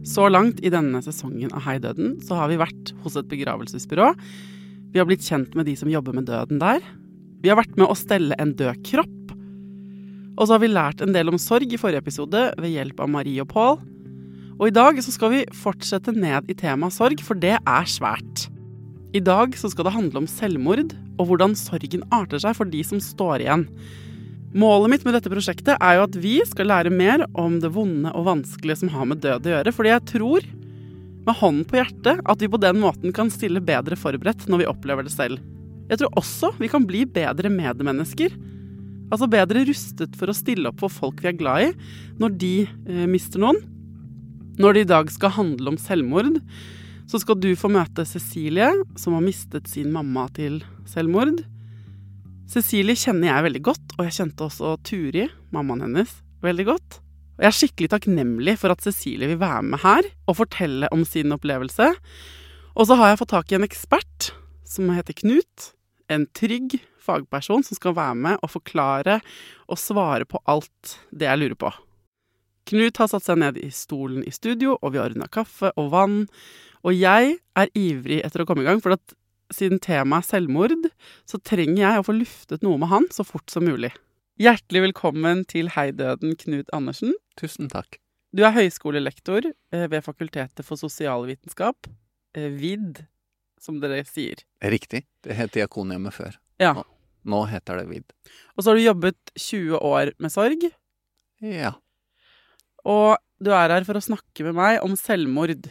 Så langt i denne sesongen av Hei Døden så har vi vært hos et begravelsesbyrå. Vi har blitt kjent med de som jobber med døden der. Vi har vært med å stelle en død kropp. Og så har vi lært en del om sorg i forrige episode ved hjelp av Marie og Paul. Og i dag så skal vi fortsette ned i temaet sorg, for det er svært. I dag så skal det handle om selvmord og hvordan sorgen arter seg for de som står igjen. Målet mitt med dette prosjektet er jo at vi skal lære mer om det vonde og vanskelige som har med død å gjøre, fordi jeg tror, med hånden på hjertet, at vi på den måten kan stille bedre forberedt når vi opplever det selv. Jeg tror også vi kan bli bedre medmennesker, altså bedre rustet for å stille opp for folk vi er glad i, når de mister noen. Når det i dag skal handle om selvmord, så skal du få møte Cecilie, som har mistet sin mamma til selvmord. Cecilie kjenner jeg veldig godt, og jeg kjente også Turi, mammaen hennes, veldig godt. Og jeg er skikkelig takknemlig for at Cecilie vil være med her og fortelle om sin opplevelse. Og så har jeg fått tak i en ekspert som heter Knut, en trygg fagperson som skal være med og forklare og svare på alt det jeg lurer på. Knut har satt seg ned i stolen i studio, og vi har ordnet kaffe og vann. Og jeg er ivrig etter å komme i gang, for at siden temaet er selvmord, så trenger jeg å få luftet noe med han så fort som mulig. Hjertelig velkommen til Hei Døden, Knut Andersen. Tusen takk. Du er høyskolelektor ved Fakultetet for sosialvitenskap, VID, som dere sier. Riktig. Det het Diakonhjemmet før. Ja. Nå heter det VID. Og så har du jobbet 20 år med sorg. Ja. Og du er her for å snakke med meg om selvmord.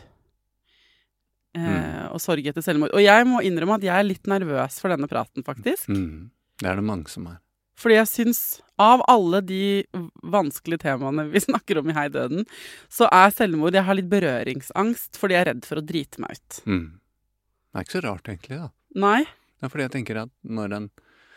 Og sorg etter selvmord. Og jeg må innrømme at jeg er litt nervøs for denne praten, faktisk. Det er det mange som er. Fordi jeg synes, av alle de vanskelige temaene vi snakker om i Hei Døden, så er selvmord, jeg har litt berøringsangst, fordi jeg er redd for å drite meg ut. Det er ikke så rart egentlig, da. Nei. Det er fordi jeg tenker at når en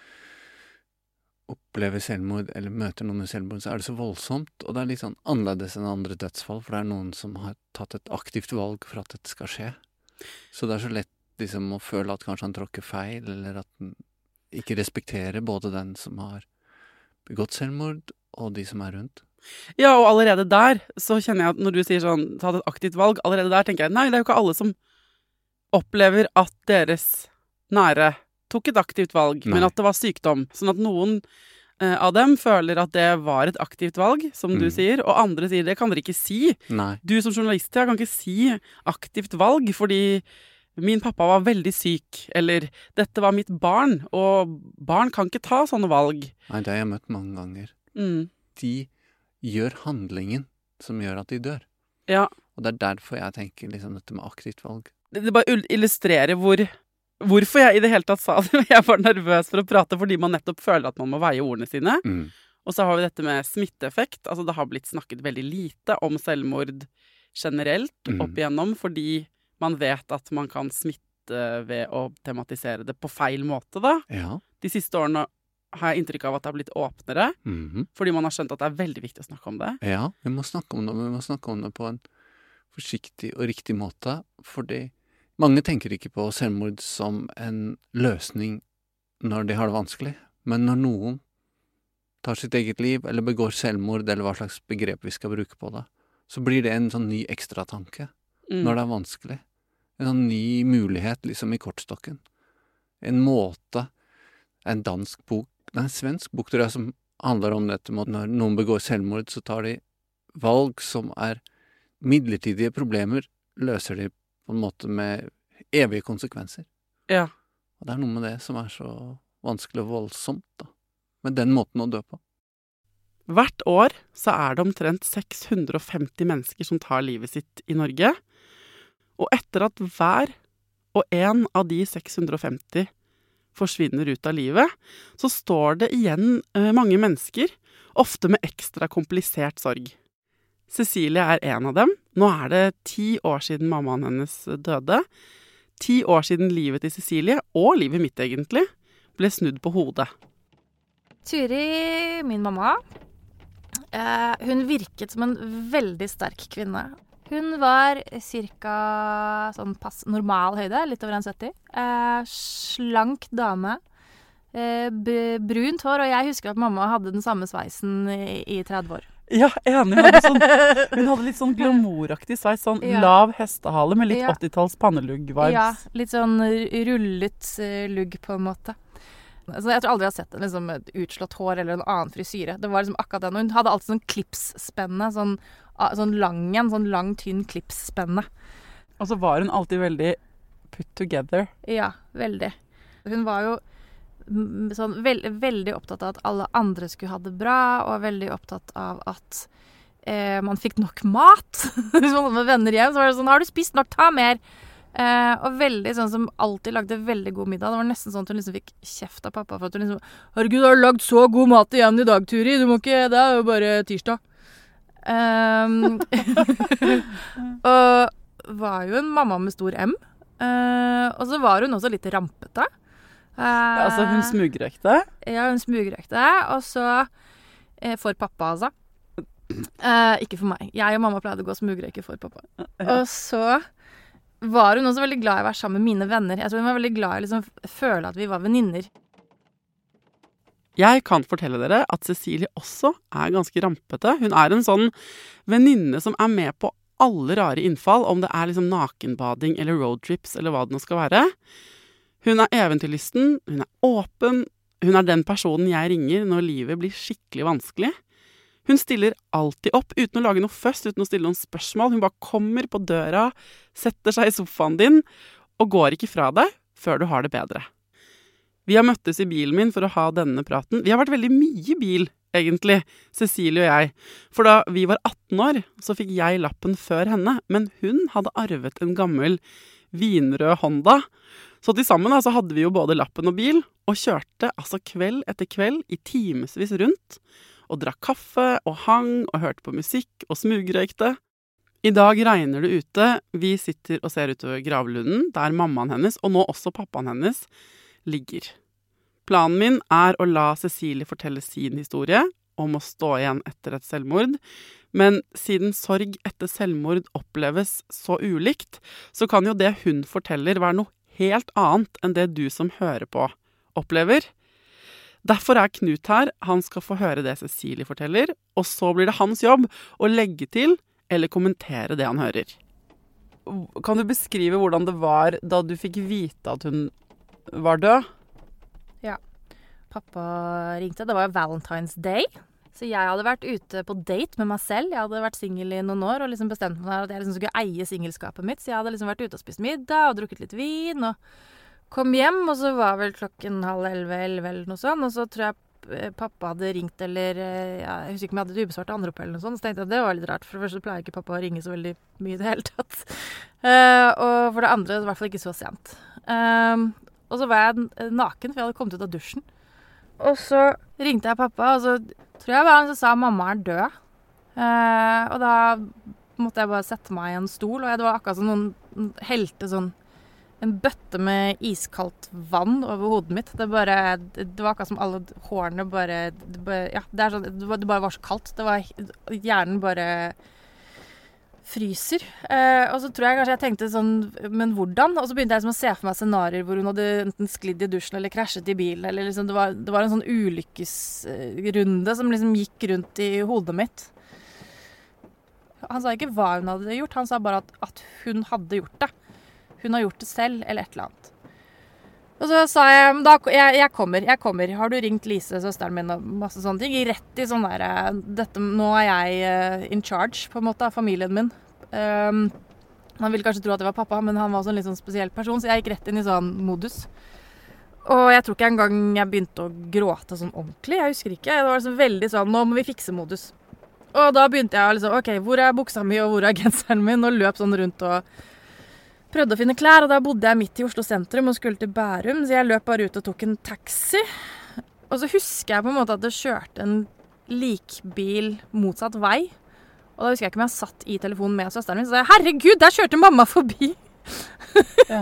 opplever selvmord, eller møter noen med selvmord, så er det så voldsomt, og det er litt sånn annerledes enn andre dødsfall, for det er noen som har tatt et aktivt valg for at dette skal skje. Så det er så lett liksom å føle at kanskje han tråkker feil, eller at han ikke respekterer både den som har begått selvmord, og de som er rundt. Ja, og allerede der så kjenner jeg at når du sier sånn, tatt et aktivt valg, allerede der tenker jeg, nei, det er jo ikke alle som opplever at deres nære tok et aktivt valg, men at det var sykdom. Sånn at noen av dem føler at det var et aktivt valg, som du sier, og andre sier, det kan dere ikke si. Nei. Du som journalist, jeg kan ikke si aktivt valg, fordi min pappa var veldig syk, eller dette var mitt barn, og barn kan ikke ta sånne valg. Nei, det har jeg møtt mange ganger. De gjør handlingen som gjør at de dør. Ja. Og det er derfor jeg tenker liksom dette med aktivt valg. Det bare illustrerer hvorfor jeg i det hele tatt sa det. Jeg var nervøs for å prate, fordi man nettopp føler at man må veie ordene sine. Og så har vi dette med smitteeffekt. Altså det har blitt snakket veldig lite om selvmord generelt opp igjennom, fordi man vet at man kan smitte ved å tematisere det på feil måte da. Ja. De siste årene har jeg inntrykk av at det har blitt åpnere, fordi man har skjønt at det er veldig viktig å snakke om det. Ja, vi må snakke om det, men vi må snakke om det på en forsiktig og riktig måte, fordi mange tenker ikke på selvmord som en løsning når de har det vanskelig, men når noen tar sitt eget liv, eller begår selvmord, eller hva slags begrep vi skal bruke på det, så blir det en sånn ny ekstratanke når det er vanskelig. En sånn ny mulighet liksom i kortstokken. En måte, en dansk bok, en svensk bok tror jeg, som handler om dette med at når noen begår selvmord, så tar de valg som er midlertidige problemer, løser de på en måte med evige konsekvenser. Ja. Og det er noe med det som er så vanskelig og voldsomt, da. Med den måten å dø på. Hvert år så er det omtrent 650 mennesker som tar livet sitt i Norge. Og etter at hver og en av de 650 forsvinner ut av livet, så står det igjen mange mennesker, ofte med ekstra komplisert sorg. Cecilie er en av dem. Nå er det 10 år siden mammaen hennes døde. 10 år siden livet til Cecilie, og livet mitt egentlig, ble snudd på hodet. Turi, min mamma, hun virket som en veldig sterk kvinne. Hun var cirka sånn normal høyde, litt over 1,70. Slank dame. Brunt hår, og jeg husker at mamma hadde den samme sveisen i 30 år. Ja, enig. Hun hadde litt sånn glamouraktig sveis, sånn Ja. lav hestehale med litt Ja. 80-talls pannelugg-vibes. Ja, litt sånn rullet lugg på en måte. Altså, jeg tror aldri jeg har sett en liksom, et utslått hår eller en annen frisyre. Det var liksom akkurat den. Og hun hadde alltid sånn klipsspenne, sånn lang, tynn klipsspenne. Og så var hun alltid veldig put together. Ja, veldig. Hun var jo sånn veldig opptatt av at alle andre skulle ha det bra, og veldig opptatt av at man fikk nok mat. Hvis man hadde med venner hjem, så var det sånn, har du spist nok, ta mer. Og veldig sånn som alltid lagde veldig god middag. Det var nesten sånn at hun liksom fikk kjeft av pappa for at hun liksom, herregud, har du lagd så god mat igjen i dag, Turi? Du må ikke, det er jo bare tirsdag. Og var jo en mamma med stor M. Og så var hun også litt rampete. Altså, hun smugrøykte. Ja, hun smugrøykte. Og så for pappa, altså. Ikke for meg. Jeg og mamma pleide å gå og smugrøyke for pappa. Og så var hun også veldig glad i å være sammen med mine venner. Jeg tror hun var veldig glad i å liksom føle at vi var venninner. Jeg kan fortelle dere at Cecilie også er ganske rampete. Hun er en sånn venninne som er med på alle rare innfall, om det er liksom nakenbading eller roadtrips eller hva det nå skal være. Hun er eventyrlysten, hun er åpen, hun er den personen jeg ringer når livet blir skikkelig vanskelig. Hun stiller alltid opp, uten å lage noe først, uten å stille noen spørsmål. Hun bare kommer på døra, setter seg i sofaen din, og går ikke fra deg før du har det bedre. Vi har møttes i bilen min for å ha denne praten. Vi har vært veldig mye i bil, egentlig, Cecilie og jeg. For da vi var 18 år, så fikk jeg lappen før henne, men hun hadde arvet en gammel vinrød Honda. Så til sammen så hadde vi jo både lappen og bil, og kjørte altså kveld etter kveld i timesvis rundt, og drakk kaffe og hang og hørte på musikk og smugrøykte. I dag regner det ute. Vi sitter og ser utover gravlunden, der mammaen hennes, og nå også pappaen hennes, ligger. Planen min er å la Cecilie fortelle sin historie om å stå igjen etter et selvmord, men siden sorg etter selvmord oppleves så ulikt, så kan jo det hun forteller være noe helt annet enn det du som hører på opplever. Derfor er Knut her. Han skal få høre det Cecilie forteller, og så blir det hans jobb å legge til eller kommentere det han hører. Kan du beskrive hvordan det var da du fikk vite at hun var død? Ja. Pappa ringte. Det var Valentine's Day. Så jeg hadde vært ute på date med meg selv. Jeg hadde vært singel i noen år og liksom bestemt meg at jeg liksom skulle eie singelskapet mitt. Så jeg hadde liksom vært ute og spist middag og drukket litt vin og kom hjem, og så var vel klokken 10:30 eller noe sånt, og så tror jeg pappa hadde ringt, eller jeg husker ikke om jeg hadde et ubesvart anrop eller noe sånt, så tenkte jeg at det var litt rart, for det første pleier ikke pappa å ringe så veldig mye i det hele tatt. Og for det andre, i hvert fall ikke så sent. Og så var jeg naken, for jeg hadde kommet ut av dusjen. Og så ringte jeg pappa, og så tror jeg bare han som sa mamma er død. Og da måtte jeg bare sette meg i en stol, og det var akkurat som noen helte sånn en bøtte med iskaldt vann over hodet mitt. Det var akkurat som alle hårene bare ja, det bare var så kaldt. Det var hjernen bare fryser. Og så tror jeg kanskje jeg tenkte sånn, men hvordan? Og så begynte jeg liksom å se for meg scenarier hvor hun hadde enten sklidd i dusjen eller krasjet i bilen, eller liksom det var en sånn ulykkesrunde som liksom gikk rundt i hodet mitt. Han sa ikke hva hun hadde gjort, han sa bare at hun hadde gjort det. Hun har gjort det selv, eller et eller annet. Og så sa jeg, jeg kommer. Har du ringt Lise, søsteren min, og masse sånne ting? Rett i sånn der, nå er jeg in charge, på en måte, av familien min. Man ville kanskje tro at det var pappa, men han var også en litt sånn spesiell person, så jeg gikk rett inn i sånn modus. Og jeg tror ikke engang jeg begynte å gråte sånn ordentlig, jeg husker ikke. Det var liksom veldig sånn, nå må vi fikse modus. Og da begynte jeg liksom, ok, hvor er buksa mi, og hvor er genseren min, og løp sånn rundt og prøvde å finne klær, og da bodde jeg midt i Oslo sentrum og skulle til Bærum, så jeg løp bare ut og tok en taxi. Og så husker jeg på en måte at det kjørte en likbil motsatt vei, og da husker jeg ikke om jeg satt i telefonen med søsteren min, så sa jeg, herregud, der kjørte mamma forbi! Ja.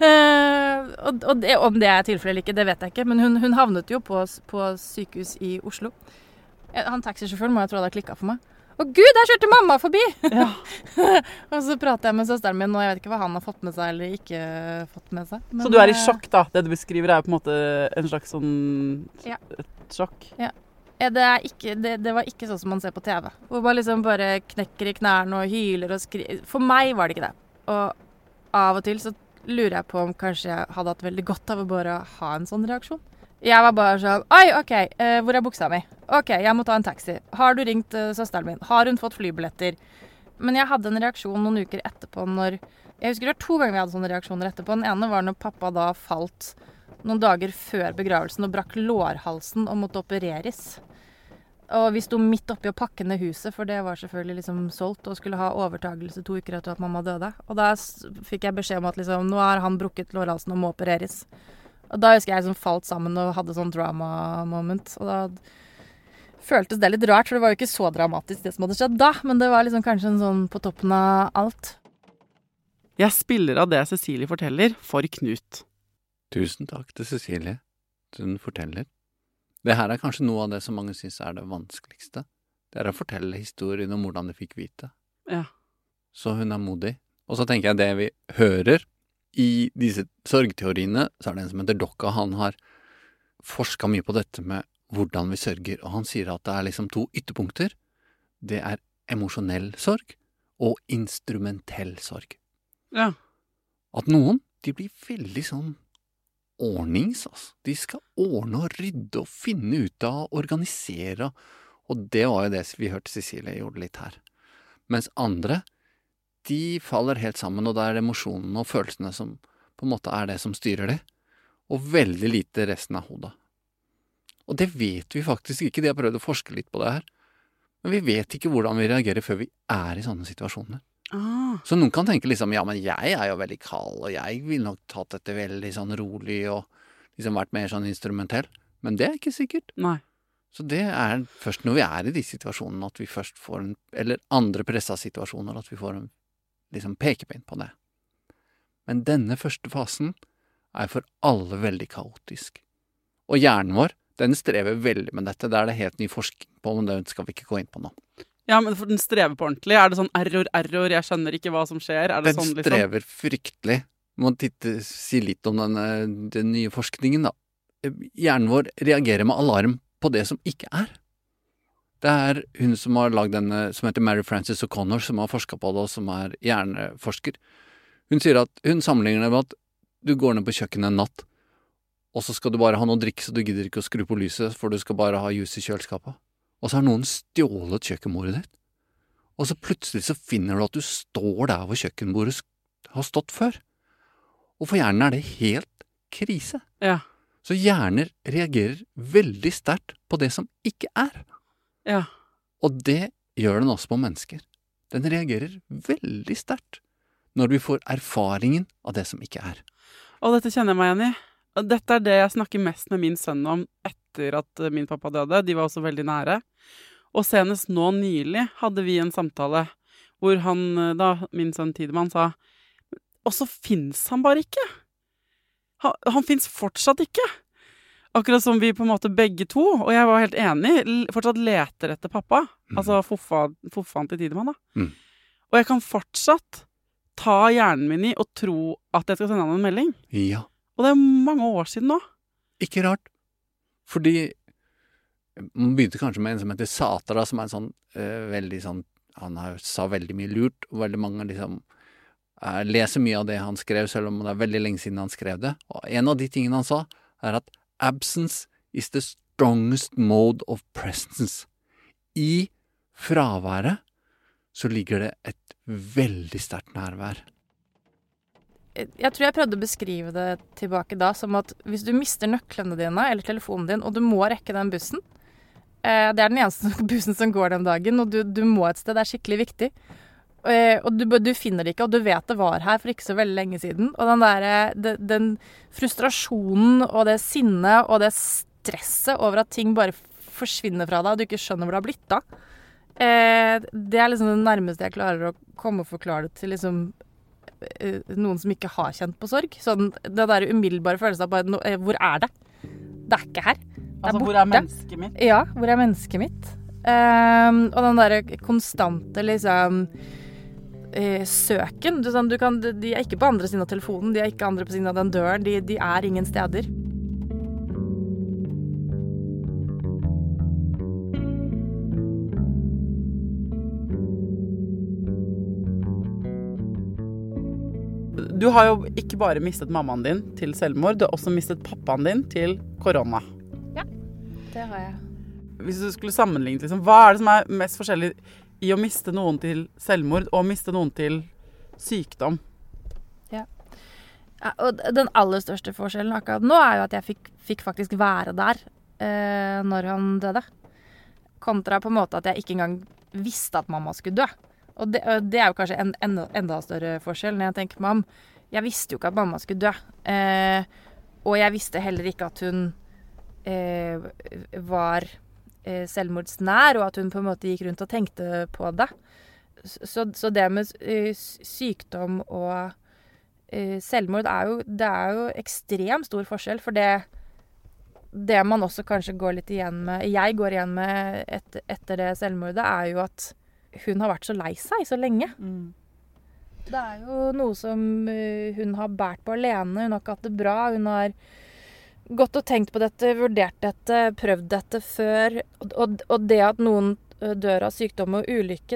Om det er tilfelle eller ikke, det vet jeg ikke, men hun havnet jo på sykehus i Oslo. Han taxisjåføren må jeg tro hadde klikket for meg. Å Gud, der kjørte mamma forbi! Ja. Og så prater jeg med søsteren min, og jeg vet ikke hva han har fått med seg eller ikke fått med seg. Men, så du er i sjokk da? Det du beskriver er på en måte en slags sånn et sjokk? Ja. Det var ikke sånn som man ser på TV. Hvor man liksom bare knekker i knærne og hyler og skriver. For meg var det ikke det. Og av og til så lurer jeg på om kanskje jeg hadde hatt veldig godt av å bare ha en sånn reaksjon. Jeg var bare sånn, oi, ok, hvor er buksa mi? Ok, jeg må ta en taxi. Har du ringt søsteren min? Har hun fått flybilletter? Men jeg hadde en reaksjon noen uker etterpå når... Jeg husker det var 2 ganger vi hadde sånne reaksjoner etterpå. Den ene var når pappa da falt noen dager før begravelsen og brakk lårhalsen og måtte opereres. Og vi sto midt oppi å pakke ned huset, for det var selvfølgelig liksom solgt og skulle ha overtagelse 2 uker etter at mamma døde. Og da fikk jeg beskjed om at liksom, nå har han brukket lårhalsen og må opereres. Og da husker jeg som falt sammen og hadde sånn drama-moment. Og da føltes det litt rart, for det var jo ikke så dramatisk det som hadde skjedd da, men det var liksom kanskje en sånn på toppen av alt. Jeg spiller av det Cecilie forteller for Knut. Tusen takk til Cecilie. Hun forteller. Det her er kanskje noe av det som mange synes er det vanskeligste. Det er å fortelle historien om hvordan de fikk vite. Ja. Så hun er modig. Og så tenker jeg det vi hører i disse sorgteoriene, så er det en som heter Dokka. Han har forsket mye på dette med hvordan vi sørger, og han sier at det er liksom 2 ytterpunkter. Det er emosjonell sorg og instrumentell sorg. Ja. At noen, de blir veldig sånn ordnings, altså. De skal ordne og rydde og finne ut av og organisere, og det var jo det vi hørte Cecilie gjorde litt her. Mens andre, de faller helt sammen, og det er emosjonene og følelsene som på en måte er det som styrer det, og veldig lite resten av hodet. Og det vet vi faktisk ikke, de har prøvd å forske litt på det her, men vi vet ikke hvordan vi reagerer før vi er i sånne situasjoner. Så noen kan tenke liksom, ja, men jeg er jo veldig kald, og jeg vil nok tatt dette veldig sånn rolig, og liksom vært mer sånn instrumentell. Men det er ikke sikkert. Nei. Så det er først når vi er i de situasjonene at vi først får en, eller andre presset situasjoner, at vi får en liksom pekepinn på det. Men denne første fasen er for alle veldig kaotisk. Og hjernen vår, den strever veldig med dette. Det er det helt ny forskning på, men det skal vi ikke gå inn på nå. Ja, men for den strever på ordentlig. Er det sånn error, jeg skjønner ikke hva som skjer? Er det den sånn, liksom? strever fryktelig. Må si litt om den nye forskningen da. Hjernen vår reagerer med alarm på det som ikke er. Det er hun som har lagd denne, som heter Mary Frances O'Connor, som har forsket på det, og som er hjerneforsker. Hun sier at hun sammenligner det med at du går ned på kjøkkenet en natt, og så skal du bare ha noe drikk, så du gidder ikke å skru på lyset, for du skal bare ha juice i kjøleskapet. Og så har noen stjålet kjøkkenbordet ditt. Og så plutselig så finner du at du står der hvor kjøkkenbordet har stått før. Og for hjernen er det helt krise. Ja. Så hjerner reagerer veldig sterkt på det som ikke er. Ja. Og det gjør den også på mennesker. Den reagerer veldig sterkt når vi får erfaringen av det som ikke er. Og dette kjenner jeg meg igjen i. Og dette er det jeg snakker mest med min sønn om etter at min pappa døde. De var også veldig nære. Og senest nå nylig hadde vi en samtale hvor han, da min sønn Tidemann, sa og så finnes han bare ikke. Han finnes fortsatt ikke. Akkurat som vi på en måte begge to, og jeg var helt enig, fortsatt leter etter pappa. Altså foffaen til Tidemann da. Og jeg kan fortsatt ta hjernen min i og tro at jeg skal sende han en melding. Ja. Og det er mange år siden nå. Ikke rart. Fordi man begynte kanskje med en som heter Satra, som er en sånn veldig sånn, han sa veldig mye lurt, og veldig mange liksom leser mye av det han skrev, selv om det er veldig lenge siden han skrev det. Og en av de tingene han sa, er at absence is the strongest mode of presence. I fraværet så ligger det et veldig sterkt nærvær. Jeg tror jeg prøvde å beskrive det tilbake da, som at hvis du mister nøklene dine, eller telefonen din, og du må rekke den bussen, det er den eneste bussen som går den dagen, og du må et sted, det er skikkelig viktig. Og du finner det ikke, og du vet det var her for ikke så veldig lenge siden. Og den frustrasjonen, og det sinnet, og det stresset over at ting bare forsvinner fra deg, og du ikke skjønner hvor det har blitt da. Det er liksom det nærmeste jeg klarer å komme og forklare det til liksom noen som ikke har kjent på sorg. Sånn, det der umiddelbare følelsen av bare, hvor er det? Det er ikke her. Det er borte. Hvor er mennesket mitt? Ja, hvor er mennesket mitt? Og den der konstante liksom søken. De er ikke på andre siden av telefonen, de er ikke andre på siden av den døren, de er ingen steder. Du har jo ikke bare mistet mammaen din til selvmord, du har også mistet pappaen din til korona. Ja, det har jeg. Hvis du skulle sammenligne, liksom, hva er det som er mest forskjellig i å miste noen til selvmord og miste noen til sykdom? Ja, og den aller største forskjellen akkurat nå er jo at jeg fikk faktisk være der når han døde. Kontra på en måte at jeg ikke engang visste at mamma skulle dø. Og det er jo kanskje en enda større forskjell når jeg tenker meg om. Jeg visste jo ikke at mamma skulle dø. Og jeg visste heller ikke at hun var selvmordsnær, og at hun på en måte gikk rundt og tenkte på det. Så det med sykdom og selvmord det er jo ekstremt stor forskjell, for det man også kanskje går litt igjen med, jeg går igjen med etter det selvmordet, er jo at hun har vært så lei seg så lenge. Det er jo noe som hun har bært på alene, hun har ikke hatt det bra, hun har gått og tenkt på dette, vurdert dette, prøvd dette før, og det at noen dør av sykdom og ulykke,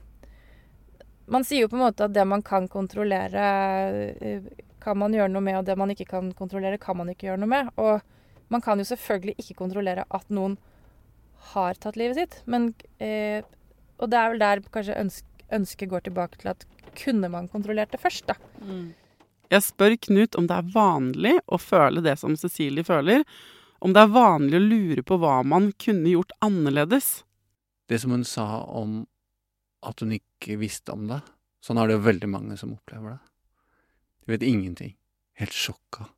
man sier jo på en måte at det man kan kontrollere, kan man gjøre noe med, og det man ikke kan kontrollere, kan man ikke gjøre noe med, og man kan jo selvfølgelig ikke kontrollere at noen har tatt livet sitt, men, og det er vel der kanskje ønsket går tilbake til at kunne man kontrollert det først, da. Jeg spør Knut om det er vanlig å føle det som Cecilie føler, om det er vanlig å lure på hva man kunne gjort annerledes. Det som hun sa om at hun ikke visste om det, sånn er det jo veldig mange som opplever det. De vet ingenting. Helt sjokka.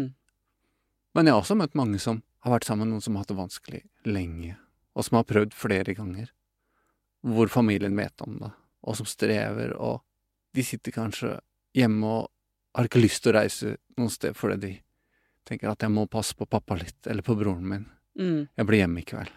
Men jeg har også møtt mange som har vært sammen med noen som har hatt det vanskelig lenge, og som har prøvd flere ganger, hvor familien vet om det, og som strever, og de sitter kanskje hjemme og har ikke lyst til å reise noen sted fordi de tenker at jeg må passe på pappa litt, eller på broren min. Jeg blir hjemme i kveld.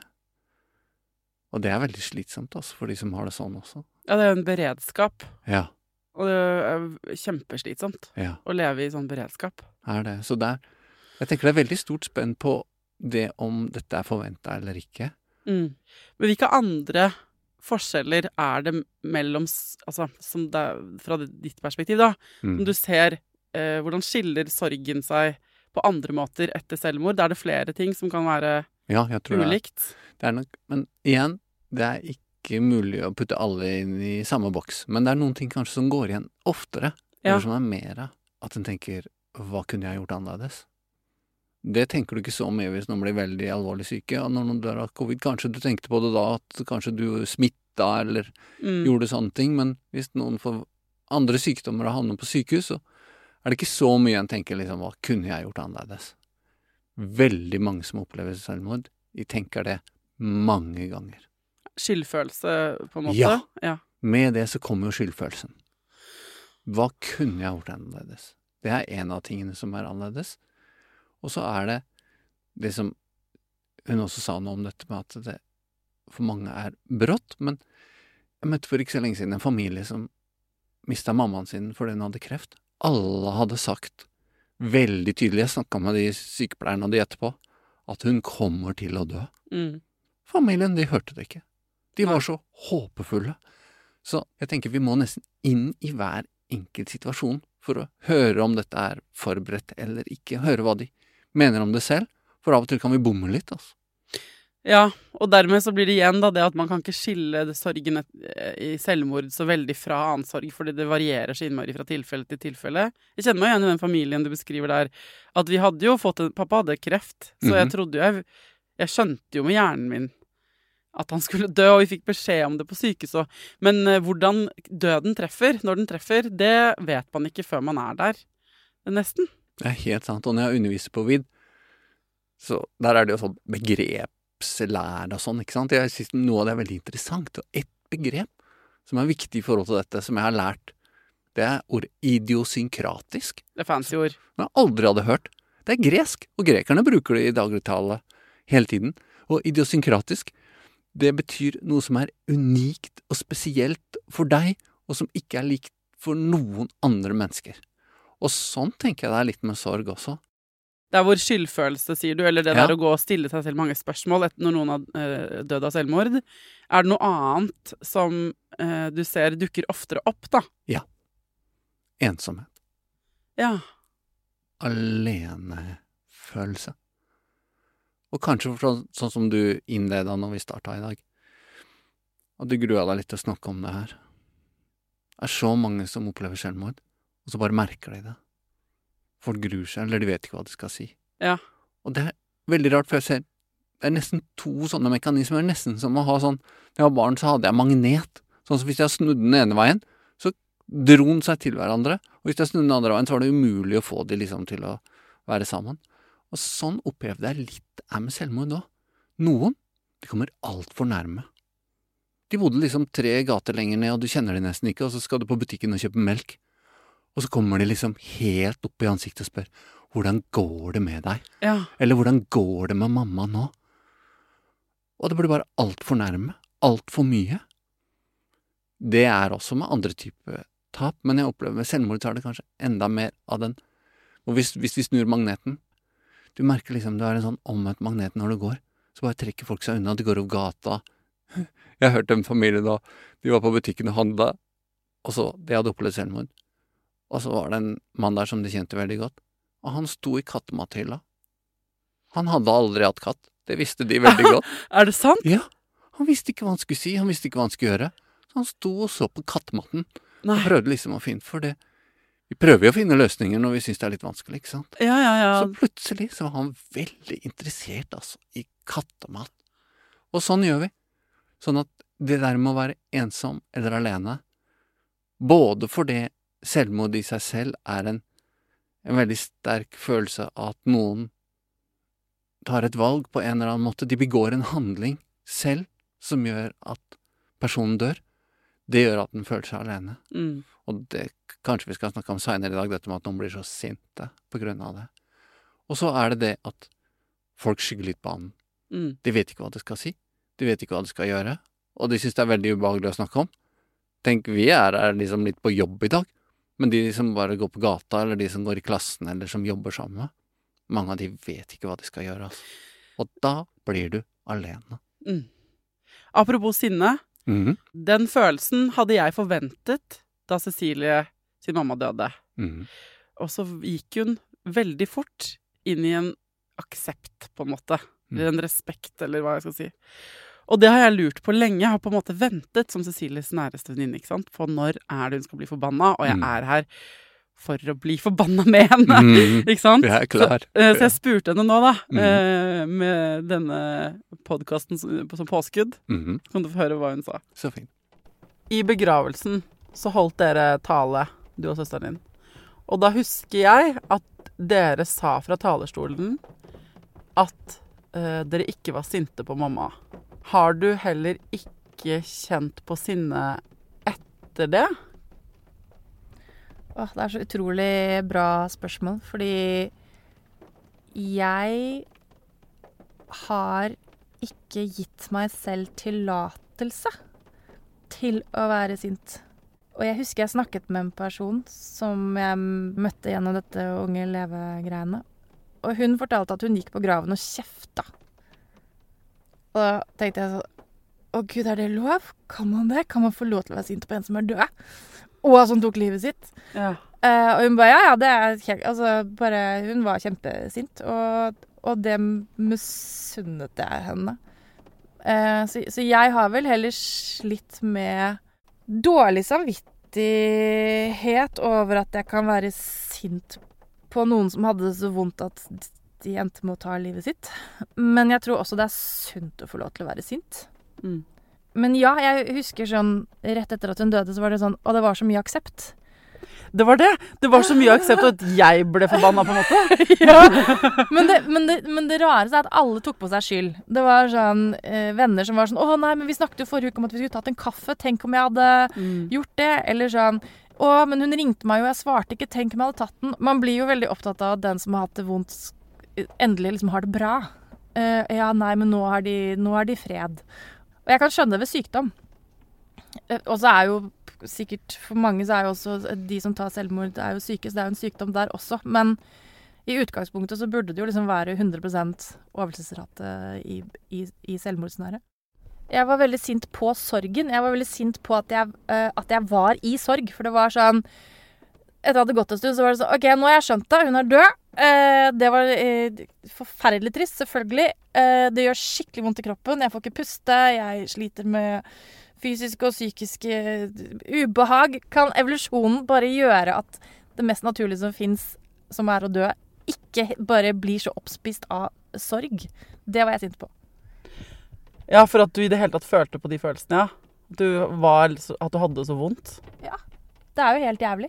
Og det er veldig slitsomt også, for de som har det sånn også. Ja, det er jo en beredskap. Ja. Og det er kjempeslitsomt å leve i sånn beredskap. Er det. Så jeg tenker det er veldig stort spenn på det om dette er forventet eller ikke. Men hvilke andre forskjeller er det mellom, altså, som det er fra ditt perspektiv da, som du ser, hvordan skiller sorgen seg på andre måter etter selvmord? Er det flere ting som kan være jeg tror ulikt? Det er nok, men igjen, det er ikke mulig å putte alle inn i samme boks, men det er noen ting kanskje som går igjen oftere, eller som er mer at en tenker, hva kunne jeg gjort annerledes? Det tenker du ikke så mye hvis noen blir veldig alvorlig syke, og når noen dør av covid, kanskje du tenkte på det da, at kanskje du smittet eller gjorde sånne ting, men hvis noen får andre sykdommer og havner på sykehus, så er det ikke så mye en tenker liksom, hva kunne jeg gjort annerledes? Veldig mange som opplever selvmord, de tenker det mange ganger. Skyldfølelse på en måte? Ja. Med det så kommer jo skyldfølelsen. Hva kunne jeg gjort annerledes? Det er en av tingene som er annerledes. Og så er det som hun også sa noe om dette med at det for mange er brått, men jeg møtte for ikke så lenge siden en familie som mistet mammaen sin fordi hun hadde kreft. Alle hadde sagt veldig tydelig, jeg snakket med de sykepleierne og de etterpå, at hun kommer til å dø. Familien, de hørte det ikke. De var så håpefulle. Så jeg tenker vi må nesten inn i hver enkelt situasjon for å høre om dette er forberedt eller ikke, høre hva de mener om det selv, for av og til kan vi bomme litt, altså. Ja, og dermed så blir det igjen da det at man kan ikke skille sorgen i selvmord så veldig fra annen sorg, fordi det varierer så innmari fra tilfelle til tilfelle. Jeg kjenner meg igjen i den familien du beskriver der, at vi hadde jo fått pappa hadde kreft, så jeg trodde jo, jeg skjønte jo med hjernen min at han skulle dø, og vi fikk beskjed om det på sykehuset. Men hvordan døden treffer, når den treffer, det vet man ikke før man er der, nesten. Det er helt sant, og når jeg underviser på VID, så der er det jo sånn begrepslære og sånn, ikke sant? Jeg synes noe av det er veldig interessant, og et begrep som er viktig i forhold til dette, som jeg har lært, det er ordet idiosynkratisk. Det er fancy ord. Som jeg aldri hadde hørt. Det er gresk, og grekerne bruker det i dagligtale hele tiden. Og idiosynkratisk, det betyr noe som er unikt og spesielt for deg, og som ikke er likt for noen andre mennesker. Og sånn tenker jeg det er litt med sorg også. Det er vår skyldfølelse, sier du, eller det der å gå og stille seg selv mange spørsmål når noen har dødd av selvmord. Er det noe annet som du ser dukker oftere opp, da? Ja. Ensomhet. Ja. Alenefølelse. Og kanskje sånn som du innledet når vi startet i dag, og du gruer deg litt til å snakke om det her. Det er så mange som opplever selvmord, og så bare merker de det. Folk gruer seg, eller de vet ikke hva de skal si. Ja. Og det er veldig rart, for jeg ser, det er nesten 2 sånne mekanismer, nesten som å ha sånn, da jeg var barn så hadde jeg magnet, sånn som hvis jeg snudde den ene veien, så dro den seg til hverandre, og hvis jeg snudde den andre veien, så var det umulig å få de liksom til å være sammen. Og sånn opplevde jeg litt med selvmord da. Noen, de kommer alt for nærme. De bodde liksom 3 gater lenger ned, og du kjenner de nesten ikke, og så skal du på butikken og kjøpe melk. Og så kommer de liksom helt opp i ansiktet og spør, hvordan går det med deg? Ja. Eller hvordan går det med mamma nå? Og det blir bare alt for nærme, alt for mye. Det er også med andre typer tap, men jeg opplever med selvmord så er det kanskje enda mer av den. Og hvis vi snur magneten, du merker liksom du er en sånn omvendt magnet når du går, så bare trekker folk seg unna, de går opp gata. Jeg har hørt en familie da, de var på butikken og handlet, og så, de hadde opplevd selvmord. Og så var det en mann der som de kjente veldig godt, og han sto i kattemathylla. Han hadde aldri hatt katt, det visste de veldig godt. Er det sant? Ja, han visste ikke hva han skulle si, han visste ikke hva han skulle gjøre. Så han sto og så på kattematten, Nei. og prøvde liksom å finne for det. Vi prøver jo å finne løsninger når vi synes det er litt vanskelig, ikke sant? Ja. Så plutselig så var han veldig interessert altså, i kattemat. Og sånn gjør vi. Sånn at det der med å være ensom eller alene, både for det selvmord i seg selv er en veldig sterk følelse av at noen tar et valg på en eller annen måte. De begår en handling selv som gjør at personen dør. Det gjør at den føler seg alene. Og det kanskje vi skal snakke om senere i dag, dette med at noen blir så sinte på grunn av det. Og så er det det at folk skygger litt banen. De vet ikke hva de skal si. De vet ikke hva de skal gjøre. Og de synes det er veldig ubehagelig å snakke om. Tenk, vi er liksom litt på jobb i dag. Men de som bare går på gata, eller de som går i klassen, eller som jobber sammen, mange av de vet ikke hva de skal gjøre. Altså. Og da blir du alene. Apropos sinne, den følelsen hadde jeg forventet da Cecilie sin mamma døde. Og så gikk hun veldig fort inn i en aksept, på en måte. Eller en respekt, eller hva jeg skal si. Og det har jeg lurt på lenge. Jeg har på en måte ventet som Cecilies næreste venninne, ikke sant? På når er det hun skal bli forbanna, og jeg er her for å bli forbanna med henne, ikke sant? Jeg er klar. Så jeg spurte henne nå da, med denne podcasten som påskudd. Kan du få høre hva hun sa? Så fint. I begravelsen så holdt dere tale, du og søsteren din. Og da husker jeg at dere sa fra talerstolen at dere ikke var sinte på mamma. Har du heller ikke kjent på sinne etter det? Det er så utrolig bra spørsmål, fordi jeg har ikke gitt meg selv tillatelse til å være sint. Og jeg husker jeg snakket med en person som jeg møtte gjennom dette unge leve-greiene. Og hun fortalte at hun gikk på graven og kjefta. Og da tenkte jeg sånn, å Gud, er det lov? Kan man det? Kan man få lov til å være sint på en som er død? Og som tok livet sitt. Ja. Og hun bare, ja, det er hun var kjempesint, og det misunnet jeg henne. Så jeg har vel heller slitt med dårlig samvittighet over at jeg kan være sint på noen som hadde det så vondt at de endte med å ta livet sitt. Men jeg tror også det er sunt å få lov til å være sint. Men ja, jeg husker sånn, rett etter at hun døde, så var det sånn, og det var så mye aksept. Det var det. Det var så mye aksept at jeg ble forbanna på en måte. Ja, men det rareste er at alle tok på seg skyld. Det var sånn venner som var sånn, å nei, men vi snakket jo forrige uke om at vi skulle tatt en kaffe. Tenk om jeg hadde gjort det. Eller sånn, men hun ringte meg jo, jeg svarte ikke, tenk om jeg hadde tatt den. Man blir jo veldig opptatt av at den som har hatt det vondt, endelig liksom har det bra. Ja, nei, men nå er de fred. Og jeg kan skjønne det ved sykdom. Og så er jo sikkert, for mange så er jo også de som tar selvmord, er jo syke, så det er jo en sykdom der også. Men i utgangspunktet så burde det jo liksom være 100% overlevelsesrate i selvmordsnære. Jeg var veldig sint på sorgen. Jeg var veldig sint på at jeg var i sorg. For det var sånn, etter at det gått en stund, så var det sånn, ok, nå har jeg skjønt det, hun er død. Det var forferdelig trist, selvfølgelig. Det gjør skikkelig vondt i kroppen, jeg får ikke puste, jeg sliter med fysiske og psykiske ubehag. Kan evolusjonen bare gjøre at det mest naturlige som finnes, som er å dø, ikke bare blir så oppspist av sorg? Det var jeg sint på. Ja, for at du i det hele tatt følte på de følelsene, ja. At du hadde så vondt. Ja, det er jo helt jævlig.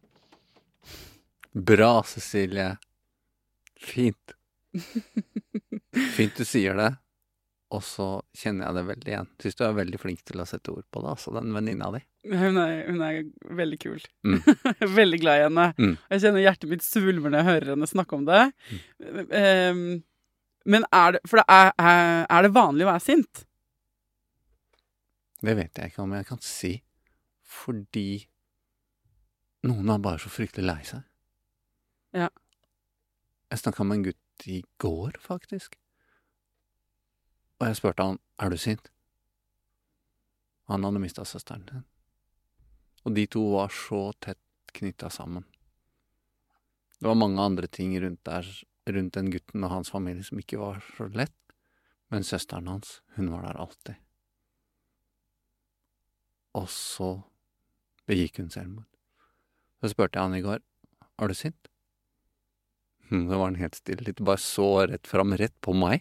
Bra, Cecilie. Fint. Fint du sier det. Og så kjenner jeg det veldig igjen. Synes du er veldig flink til å sette ord på det, altså den venninna di. Hun er veldig kul. Veldig glad i henne. Jeg kjenner hjertet mitt svulmer når jeg hører henne snakke om det. Men er det vanlig å være sint? Det vet jeg ikke om jeg kan si. Fordi noen er bare så fryktelig lei seg. Ja. Jeg snakket med en gutt i går, faktisk. Og jeg spurte han, er du sint? Han hadde mistet søsteren sin. Og de to var så tett knyttet sammen. Det var mange andre ting rundt den gutten og hans familie som ikke var så lett. Men søsteren hans, hun var der alltid. Og så begikk hun selvmord. Så spurte jeg han i går, er du sint? Så var han helt stille, litt bare så rett fram, rett på meg.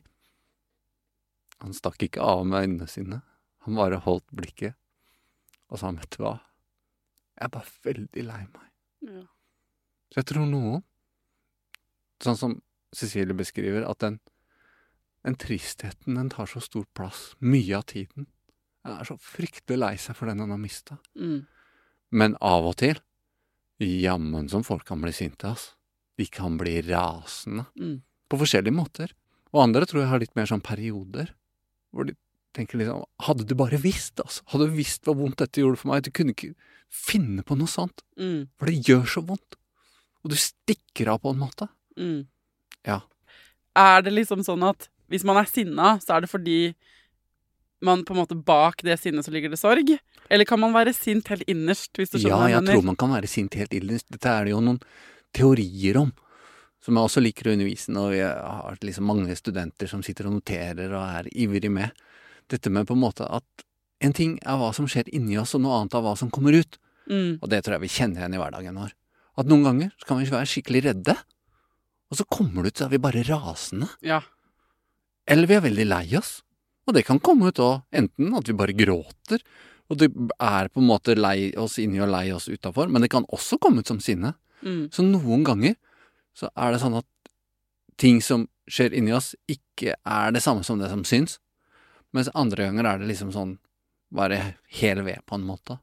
Han stakk ikke av med øynene sine. Han bare holdt blikket. Og sa han, vet du hva? Jeg er bare veldig lei meg. Ja. Så jeg tror noe, sånn som Cecilie beskriver, at den tristheten, den tar så stor plass. Mye av tiden. Jeg er så fryktelig lei seg for den han har mistet. Men av og til, jammen som folk kan bli sinte, altså. De kan bli rasende. På forskjellige måter. Og andre tror jeg har litt mer sånn perioder. Hvor de tenker liksom, hadde du bare visst, altså. Hadde du visst hva vondt dette gjorde for meg. Du kunne ikke finne på noe sånt. For det gjør så vondt. Og du stikker av på en måte. Ja. Er det liksom sånn at hvis man er sinna, så er det fordi man på en måte bak det sinnet så ligger det sorg? Eller kan man være sint helt innerst, hvis du skjønner hva jeg mener? Ja, jeg tror man kan være sint helt innerst. Dette er det jo noen teorier om, som jeg også liker å undervise, og jeg har liksom mange studenter som sitter og noterer og er ivrig med. Dette med på en måte at en ting er hva som skjer inni oss, og noe annet er hva som kommer ut. Og det tror jeg vi kjenner igjen i hverdagen vår. At noen ganger så kan vi være skikkelig redde, og så kommer det ut så er vi bare rasende. Ja. Eller vi er veldig lei oss. Og det kan komme ut også, enten at vi bare gråter, og det er på en måte lei oss inni og lei oss utenfor, men det kan også komme ut som sinne. Så noen ganger så er det sånn at ting som skjer inni oss ikke er det samme som det som syns, mens andre ganger er det liksom sånn bare hel ved på en måte.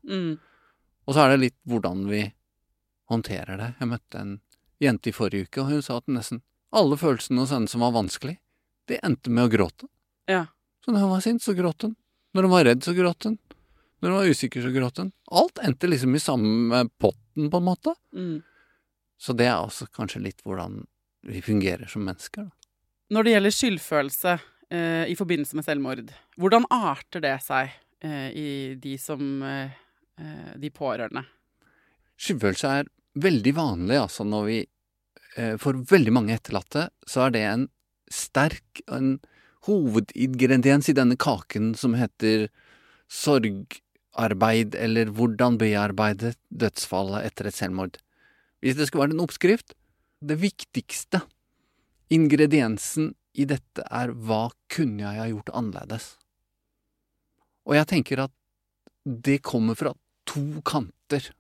Og så er det litt hvordan vi håndterer det. Jeg møtte en jente i forrige uke, og hun sa at nesten alle følelsene hos henne som var vanskelig, det endte med å gråte. Ja. Så når hun var sint, så gråt hun. Når hun var redd, så gråt hun. Når hun var usikker, så gråt hun. Alt endte liksom i samme potten på en måte. Så det er også kanskje litt hvordan vi fungerer som mennesker. Da. Når det gjelder skyldfølelse i forbindelse med selvmord, hvordan arter det seg i de pårørende? Skyldfølelse er veldig vanlig, altså når vi for veldig mange etterlatte, så er det en sterk, en hovedingrediens i denne kaken som heter sorgarbeid, eller hvordan bearbeide dødsfallet etter et selvmord. Hvis det skal være en oppskrift, det viktigste ingrediensen i dette er hva kunne jeg ha gjort annerledes? Og jeg tenker at det kommer fra to kanter.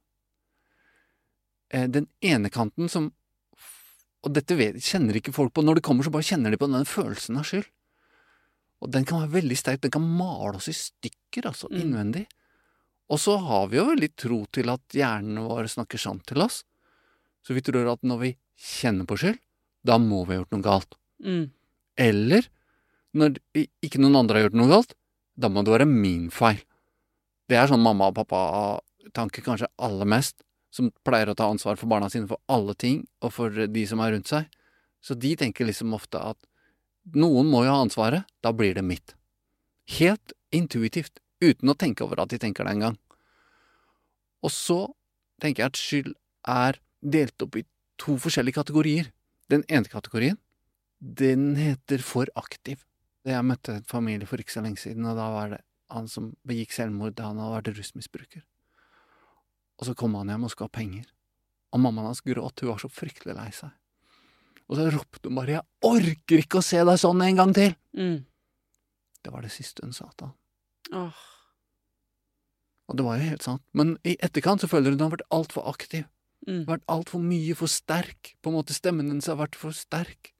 Den ene kanten som, og dette kjenner ikke folk på, når det kommer så bare kjenner de på den følelsen av skyld. Og den kan være veldig sterk, den kan male oss i stykker, altså innvendig. Og så har vi jo veldig tro til at hjernen vår snakker sant til oss. Så vi tror at når vi kjenner på skyld, da må vi ha gjort noe galt. Eller, når ikke noen andre har gjort noe galt, da må det være min feil. Det er sånn mamma og pappa tanker kanskje aller mest, som pleier å ta ansvar for barna sine for alle ting, og for de som er rundt seg. Så de tenker liksom ofte at noen må jo ha ansvaret, da blir det mitt. Helt intuitivt, uten å tenke over at de tenker det en gang. Og så tenker jeg at skyld er delt opp i 2 forskjellige kategorier. Den ene kategorien, den heter for aktiv. Jeg møtte en familie for ikke så lenge siden, og da var det han som begikk selvmord, han hadde vært rusmisbruker. Og så kom han hjem og skulle ha penger. Og mammaen hans gråt, hun var så fryktelig lei seg. Og så ropte hun bare, jeg orker ikke å se deg sånn en gang til! Det var det siste hun sa til han. Og det var jo helt sant. Men i etterkant så føler hun har vært alt for aktiv. Vært alt for mye, for sterk. På en måte stemmen hennes har vært for sterk.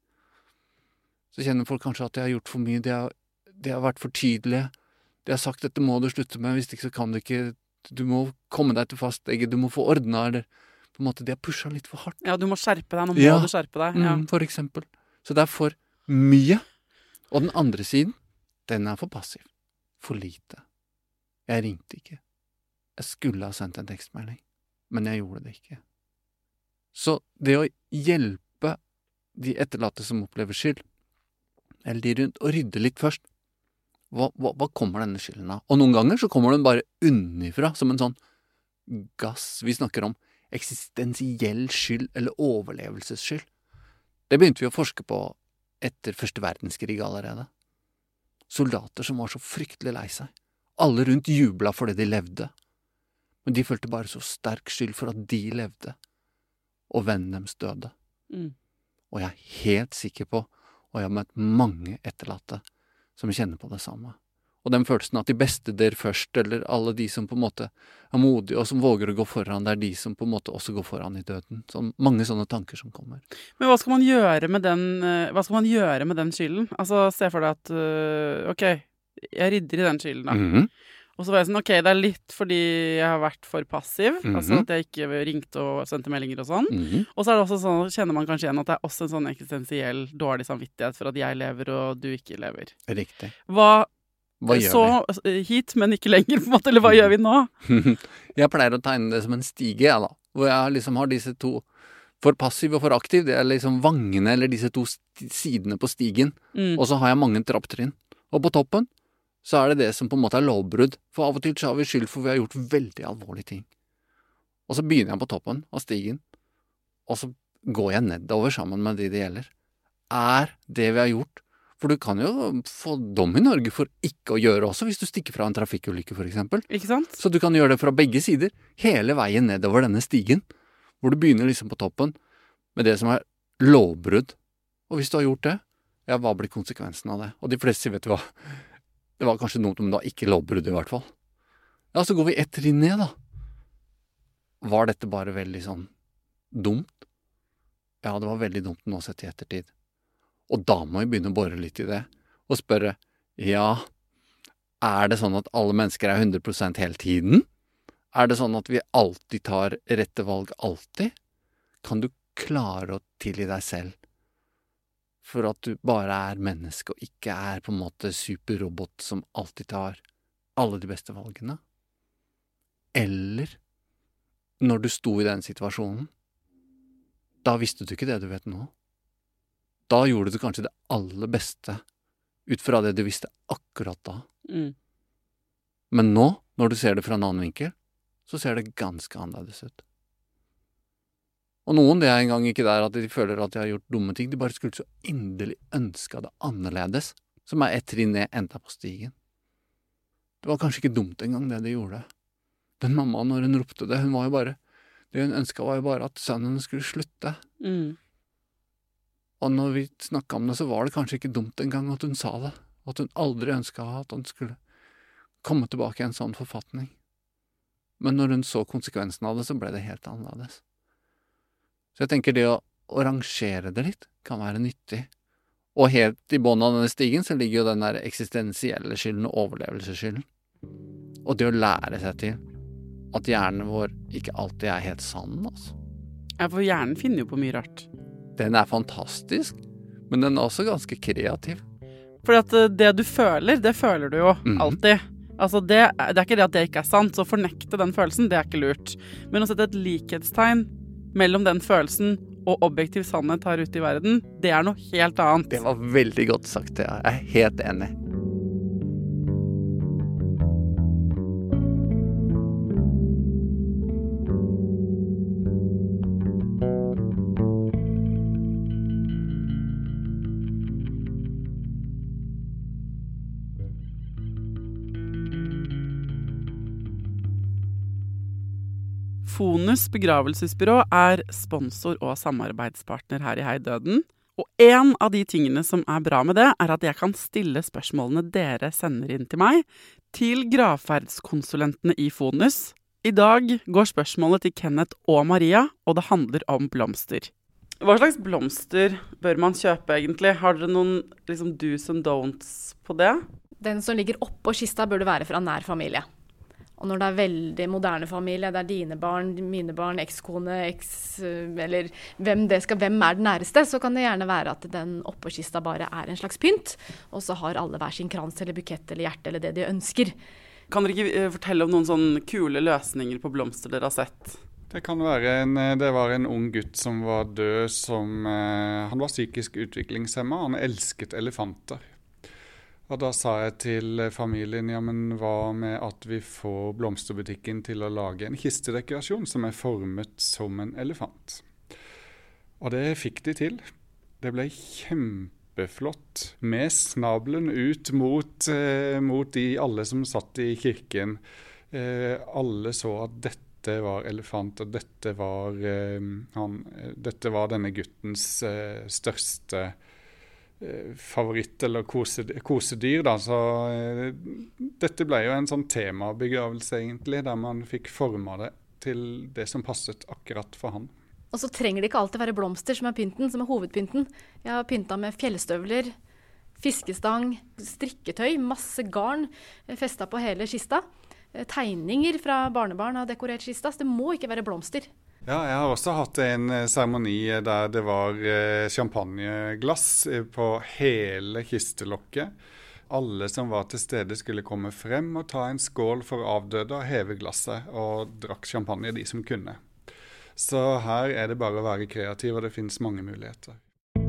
Så kjenner folk kanskje at de har gjort for mye, de har vært for tydelige. De har sagt dette må du slutte med, hvis ikke så kan du ikke, du må komme deg til fastlege, du må få ordnet, eller på en måte de har pushet litt for hardt. Ja, du må skjerpe deg, nå må du skjerpe deg. Ja. For eksempel. Så det er for mye. Og den andre siden, den er for passiv. For lite. Jeg ringte ikke. Jeg skulle ha sendt en tekstmelding, men jeg gjorde det ikke. Så det å hjelpe de etterlatte som opplever skyld, eller de rundt, og rydde litt først, hva kommer denne skylden av? Og noen ganger så kommer den bare unnifra, som en sånn gass. Vi snakker om eksistensiell skyld, eller overlevelsesskyld. Det begynte vi å forske på etter første verdenskrig allerede. Soldater som var så fryktelig lei seg. Alle rundt jubla fordi de levde. Men de følte bare så sterk skyld for at de levde, og vennen deres døde. Og jeg er helt sikker på, og jeg har møtt mange etterlatte som kjenner på det samme. Og den følelsen at de beste der først, eller alle de som på en måte er modige og som våger å gå foran, det er de som på en måte også går foran i døden. Så mange sånne tanker som kommer. Men hva skal man gjøre med den skylden? Altså, se for deg at, ok, jeg rydder i den skylden da. Og så var jeg sånn, ok, det er litt fordi jeg har vært for passiv, altså at jeg ikke ringte og sendte meldinger og sånn. Og så er det også sånn, kjenner man kanskje igjen at det er også en sånn eksistensiell dårlig samvittighet for at jeg lever og du ikke lever. Riktig. Hva gjør vi? Hit, men ikke lenger, på en måte, eller hva gjør vi nå? Jeg pleier å tegne det som en stige, da. Hvor jeg liksom har disse to, for passiv og for aktiv, det er liksom vangene, eller disse to sidene på stigen. Og så har jeg mange trapptrinn. Og på toppen, så er det det som på en måte er lovbrudd. For av og til så har vi skyld for vi har gjort veldig alvorlige ting. Og så begynner jeg på toppen av stigen, og så går jeg nedover sammen med de det gjelder. Er det vi har gjort? For du kan jo få dom i Norge for ikke å gjøre også, hvis du stikker fra en trafikkulykke for eksempel. Ikke sant? Så du kan gjøre det fra begge sider, hele veien nedover denne stigen, hvor du begynner liksom på toppen med det som er lovbrudd. Og hvis du har gjort det, ja, hva blir konsekvensen av det? Og de fleste vet du hva? Det var kanskje noe, men da ikke lovbrudd i hvert fall. Ja, så går vi ett trinn ned, da. Var dette bare veldig sånn dumt? Ja, det var veldig dumt nå sett i ettertid. Og da må vi begynne å bore litt i det, og spørre, ja, er det sånn at alle mennesker er 100% hele tiden? Er det sånn at vi alltid tar rette valg alltid? Kan du klare å tilgi deg selv for at du bare er menneske og ikke er på en måte superrobot som alltid tar alle de beste valgene? Eller når du sto i den situasjonen, da visste du ikke det du vet nå. Da gjorde du kanskje det aller beste ut fra det du visste akkurat da. Men nå, når du ser det fra en annen vinkel, så ser det ganske annerledes ut. Og noen, det er engang ikke der at de føler at de har gjort dumme ting, de bare skulle så inderlig ønske det annerledes, som er ett trinn ned enda på stigen. Det var kanskje ikke dumt engang det de gjorde. Den mammaen, når hun ropte det, hun var jo bare, det hun ønsket var jo bare at sønnen skulle slutte. Og når vi snakket om det, så var det kanskje ikke dumt engang at hun sa det, at hun aldri ønsket at han skulle komme tilbake i en sånn forfatning. Men når hun så konsekvensen av det, så ble det helt annerledes. Så jeg tenker det å rangere det litt kan være nyttig. Og helt i båndet av denne stigen så ligger jo den der eksistensielle skylden og overlevelsesskylden. Og det å lære seg til at hjernen vår ikke alltid er helt sann, altså. Ja, for hjernen finner jo på mye rart. Den er fantastisk, men den er også ganske kreativ. Fordi at det du føler, det føler du jo alltid. Altså det er ikke det at det ikke er sant, så å fornekte den følelsen, det er ikke lurt. Men å sette et likhetstegn mellom den følelsen og objektiv sannhet her ute i verden, det er noe helt annet. Det var veldig godt sagt, jeg er helt enig. Fonus begravelsesbyrå er sponsor og samarbeidspartner her i Hei Døden. Og en av de tingene som er bra med det, er at jeg kan stille spørsmålene dere sender inn til meg, til gravferdskonsulentene i Fonus. I dag går spørsmålet til Kenneth og Maria, og det handler om blomster. Hva slags blomster bør man kjøpe egentlig? Har dere noen liksom, do's and don'ts på det? Den som ligger oppå kista burde være fra nær familie. Og når det er veldig moderne familie, det er dine barn, mine barn, ekskone, eller hvem er den næreste, så kan det gjerne være at den oppå kista bare er en slags pynt, og så har alle hver sin krans eller bukett eller hjerte eller det de ønsker. Kan dere ikke fortelle om noen sånne kule løsninger på blomster dere har sett? Det kan være det var en ung gutt som var død, han var psykisk utviklingshemmet, han elsket elefanter. Og da sa jeg til familien, ja, men hva med at vi får blomsterbutikken til å lage en kistedekorasjon som er formet som en elefant. Og det fikk de til. Det ble kjempeflott, med snabelen ut mot de alle som satt i kirken. Alle så at dette var elefant, og dette var denne guttens største favoritt eller kosedyr da, så dette ble jo en sånn temabegravelse egentlig, der man fikk formet det til det som passet akkurat for han. Og så trenger det ikke alltid være blomster som er pynten, som er hovedpynten. Jeg har pyntet med fjellstøvler, fiskestang, strikketøy, masse garn, festet på hele kista. Tegninger fra barnebarn har dekorert kista, så det må ikke være blomster. Ja, jeg har også hatt en seremoni der det var champagneglass på hele kistelokket. Alle som var til stede skulle komme frem og ta en skål for avdøde og heve glasset, og drakk champagne de som kunne. Så her er det bare å være kreativ, og det finnes mange muligheter.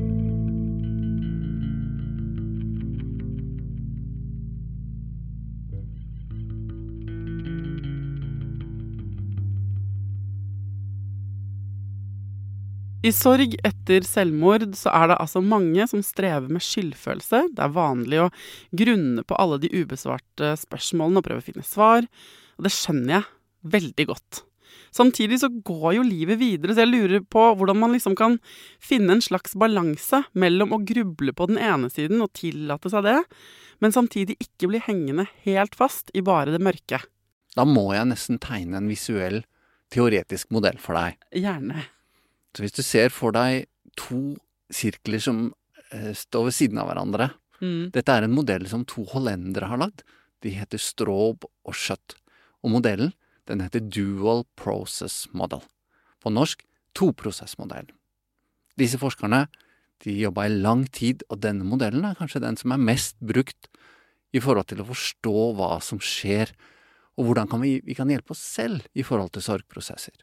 I sorg etter selvmord så er det altså mange som strever med skyldfølelse. Det er vanlig å grunne på alle de ubesvarte spørsmålene og prøve å finne svar, og det skjønner jeg veldig godt. Samtidig så går jo livet videre, så jeg lurer på hvordan man liksom kan finne en slags balanse mellom å gruble på den ene siden og tillate seg det, men samtidig ikke bli hengende helt fast i bare det mørke. Da må jeg nesten tegne en visuell, teoretisk modell for deg. Gjerne. Så hvis du ser for deg to sirkler som står ved siden av hverandre, dette er en modell som to hollendere har lagd. De heter Straub og Schjøtt. Og modellen, den heter Dual Process Model. På norsk, toprosessmodell. Disse forskerne, de jobbet i lang tid, og denne modellen er kanskje den som er mest brukt i forhold til å forstå hva som skjer, og hvordan vi kan hjelpe oss selv i forhold til sorgprosesser.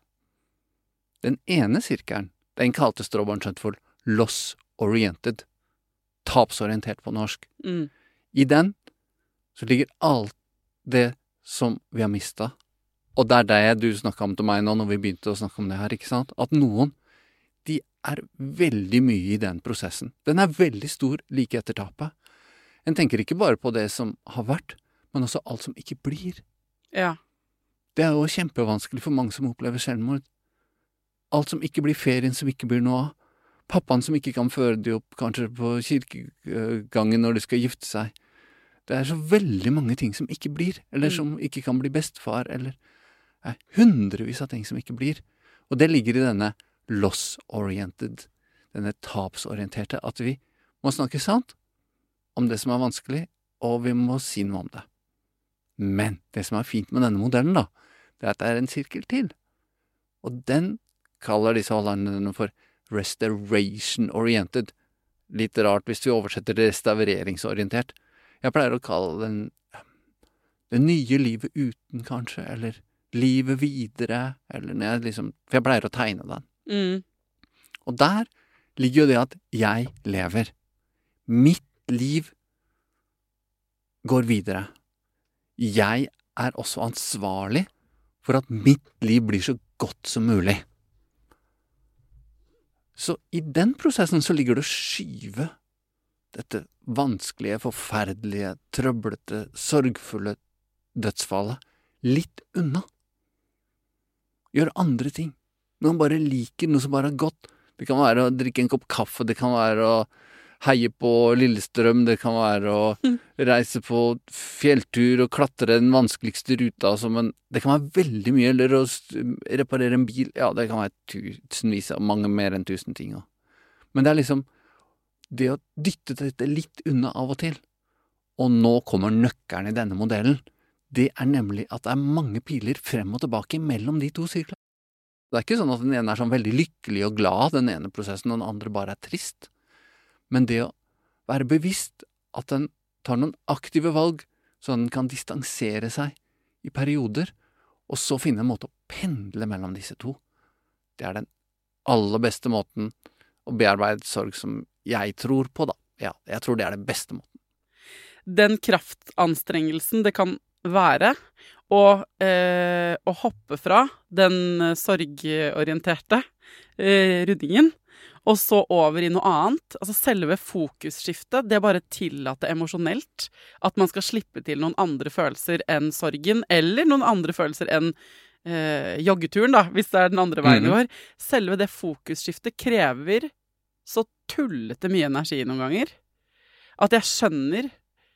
Den ene sirkelen, den kalte Straub og Schjøtt for loss-oriented, tapsorientert på norsk. I den så ligger alt det som vi har mistet, og det er det du snakket om til meg nå når vi begynte å snakke om det her, ikke sant? At noen, de er veldig mye i den prosessen. Den er veldig stor like etter tapet. En tenker ikke bare på det som har vært, men også alt som ikke blir. Ja. Det er jo kjempevanskelig for mange som opplever selvmord. Alt som ikke blir ferien, som ikke blir noe av. Pappaen som ikke kan føre de opp kanskje på kirkegangen når de skal gifte seg. Det er så veldig mange ting som ikke blir, eller som ikke kan bli bestefar, eller hundrevis av ting som ikke blir. Og det ligger i denne loss-oriented, denne tapsorienterte, at vi må snakke sant om det som er vanskelig, og vi må si noe om det. Men det som er fint med denne modellen da, det er at det er en sirkel til. Og den kaller disse holderne for restoration-oriented. Litt rart hvis vi oversetter det restaureringsorientert. Jeg pleier å kalle den det nye livet uten, kanskje, eller livet videre, eller for jeg pleier å tegne den. Og der ligger jo det at jeg lever. Mitt liv går videre. Jeg er også ansvarlig for at mitt liv blir så godt som mulig. Så i den prosessen så ligger det å skyve dette vanskelige, forferdelige, trøblete, sorgfulle dødsfallet litt unna. Gjøre andre ting. Noe man bare liker, noe som bare er godt. Det kan være å drikke en kopp kaffe, det kan være å heie på Lillestrøm, det kan være å reise på fjelltur og klatre den vanskeligste ruta, men det kan være veldig mye, eller å reparere en bil, ja, det kan være tusenvis av mange mer enn 1000 ting. Men det er liksom det å dytte dette litt unna av og til, og nå kommer nøkkelen i denne modellen, det er nemlig at det er mange piler frem og tilbake mellom de to sirklene. Det er ikke sånn at den ene er sånn veldig lykkelig og glad, den ene prosessen, og den andre bare er trist. Men det å være bevisst at den tar noen aktive valg, så den kan distansere seg i perioder, og så finne en måte å pendle mellom disse to. Det er den aller beste måten å bearbeide sorg som jeg tror på, da. Ja, jeg tror det er den beste måten. Den kraftanstrengelsen det kan være å hoppe fra den sorgorienterte ryddingen, og så over i noe annet. Altså selve fokusskiftet, det bare tillater emosjonelt at man skal slippe til noen andre følelser enn sorgen, eller noen andre følelser enn joggeturen, da, hvis det er den andre veien det går. Selve det fokusskiftet krever så tullete mye energi noen ganger, at jeg skjønner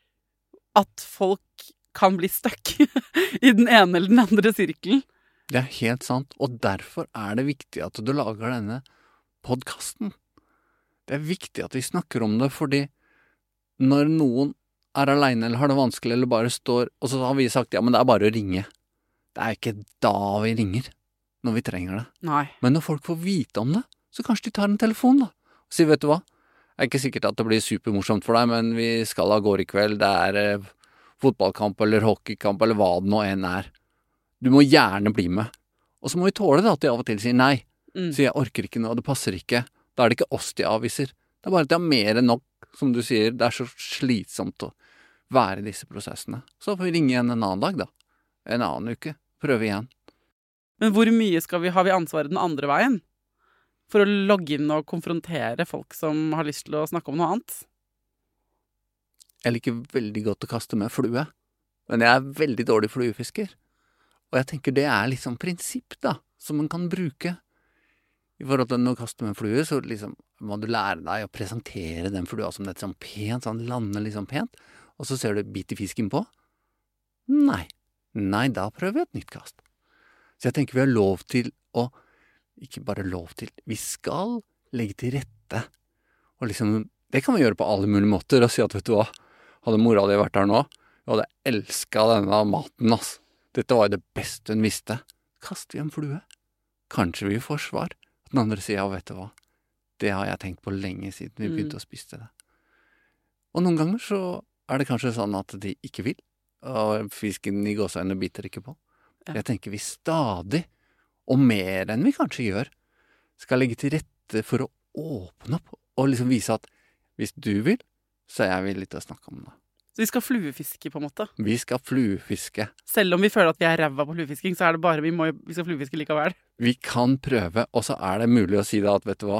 at folk kan bli stuck i den ene eller den andre sirkelen. Det er helt sant, og derfor er det viktig at du lager denne podcasten. Det er viktig at vi snakker om det, fordi når noen er alene eller har det vanskelig eller bare står, og så har vi sagt, ja, men det er bare å ringe. Det er ikke da vi ringer, når vi trenger det. Nei. Men når folk får vite om det, så kanskje de tar en telefon da, og sier, vet du hva? Det er ikke sikkert at det blir supermorsomt for deg, men vi skal av gårde i kveld, det er fotballkamp eller hockeykamp eller hva det nå enn er. Du må gjerne bli med. Og så må vi tåle det at de av og til sier nei. Så jeg orker ikke noe, det passer ikke. Da er det ikke oss de avviser. Det er bare at de har mer enn nok, som du sier. Det er så slitsomt å være i disse prosessene. Så får vi ringe igjen en annen dag da. En annen uke. Prøve igjen. Men hvor mye har vi ansvaret den andre veien? For å logge inn og konfrontere folk som har lyst til å snakke om noe annet? Jeg liker veldig godt å kaste med flue, men jeg er veldig dårlig fluefisker. Og jeg tenker det er liksom prinsipp da, som man kan bruke. I forhold til å kaste med flue, så liksom må du lære deg å presentere den flua som det er sånn pent, sånn lander liksom pent, og så ser du bit i fisken på. Nei, da prøver vi et nytt kast. Så jeg tenker vi har lov til å, ikke bare lov til, vi skal legge til rette. Og liksom, det kan vi gjøre på alle mulige måter, og si at vet du hva, hadde mora di vært her nå, jeg hadde elsket denne maten, ass. Dette var det beste hun visste. Kaster vi en flue? Kanskje vi får svar. Den andre sier, ja, vet du hva? Det har jeg tenkt på lenge siden vi begynte å spise det. Og noen ganger så er det kanskje sånn at de ikke vil, og fisken i gåseøynene biter ikke på. Jeg tenker vi stadig, og mer enn vi kanskje gjør, skal legge til rette for å åpne opp, og liksom vise at hvis du vil, så er jeg villig til å snakke om det. Så vi skal fluefiske på en måte? Vi skal fluefiske. Selv om vi føler at vi er ræva på fluefisking, så er det bare vi skal fluefiske likevel. Vi kan prøve, og så er det mulig å si da at, vet du hva,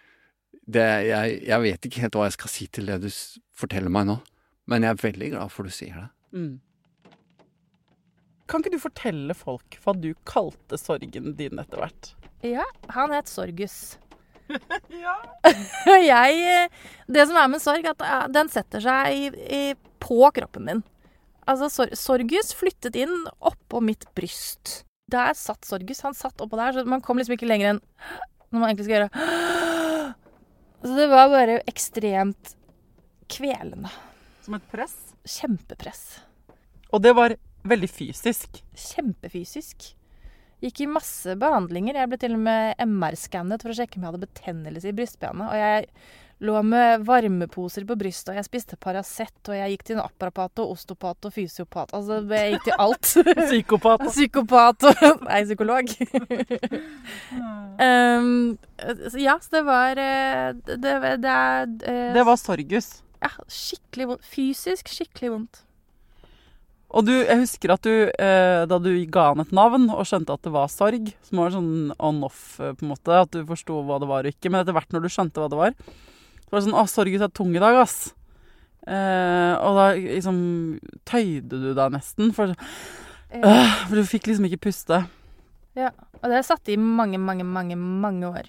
jeg vet ikke helt hva jeg skal si til det du forteller meg nå, men jeg er veldig glad for du sier det. Kan ikke du fortelle folk hva du kalte sorgen din etter hvert? Ja, han het Sorgus. Ja. Det som er med sorg, at den setter seg på kroppen min. Altså, Sorgus flyttet inn oppå mitt bryst. Der satt Sorgus, han satt oppå der, så man kom liksom ikke lenger enn når man egentlig skal gjøre. Så det var bare ekstremt kvelende. Som et press? Kjempepress. Og det var veldig fysisk? Kjempefysisk. Gikk i masse behandlinger. Jeg ble til og med MR-skannet for å sjekke om jeg hadde betennelse i brystbenet. Og jeg lå med varmeposer på brystet, og jeg spiste Paracet, og jeg gikk til en apparat og osteopat og fysiopat. Altså, jeg gikk til alt. Psykopat. Psykopat og nei, psykolog. Ja, så det var det var Sorgus. Ja, skikkelig vondt. Fysisk skikkelig vondt. Og jeg husker at da du ga han et navn og skjønte at det var sorg, som var sånn on-off på en måte, at du forstod hva det var og ikke, men etter hvert når du skjønte hva det var, så var det sånn, sorg er tung i dag, ass. Og da liksom tøyde du deg nesten, for du fikk liksom ikke puste. Ja, og det satt i mange, mange, mange, mange år.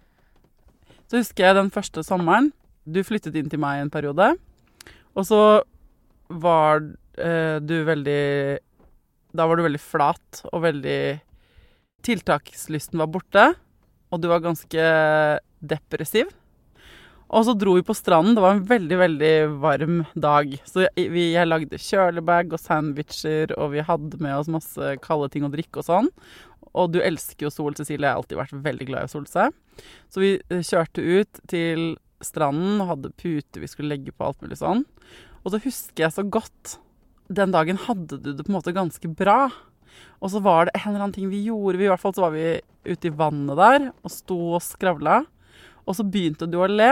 Så husker jeg den første sommeren, du flyttet inn til meg en periode, og så var du veldig, da var du veldig flat, og veldig, tiltakslysten var borte, og du var ganske depressiv. Og så dro vi på stranden, det var en veldig, veldig varm dag. Så jeg lagde kjølebag og sandwicher, og vi hadde med oss masse kalde ting å drikke og sånn. Og du elsker jo sol, Cecilie, jeg har alltid vært veldig glad i å solse. Så vi kjørte ut til stranden og hadde pute, vi skulle legge på alt mulig sånn. Og så husker jeg så godt, den dagen hadde du det på en måte ganske bra. Og så var det en eller annen ting vi gjorde, i hvert fall så var vi ute i vannet der, og sto og skravla. Og så begynte du å le.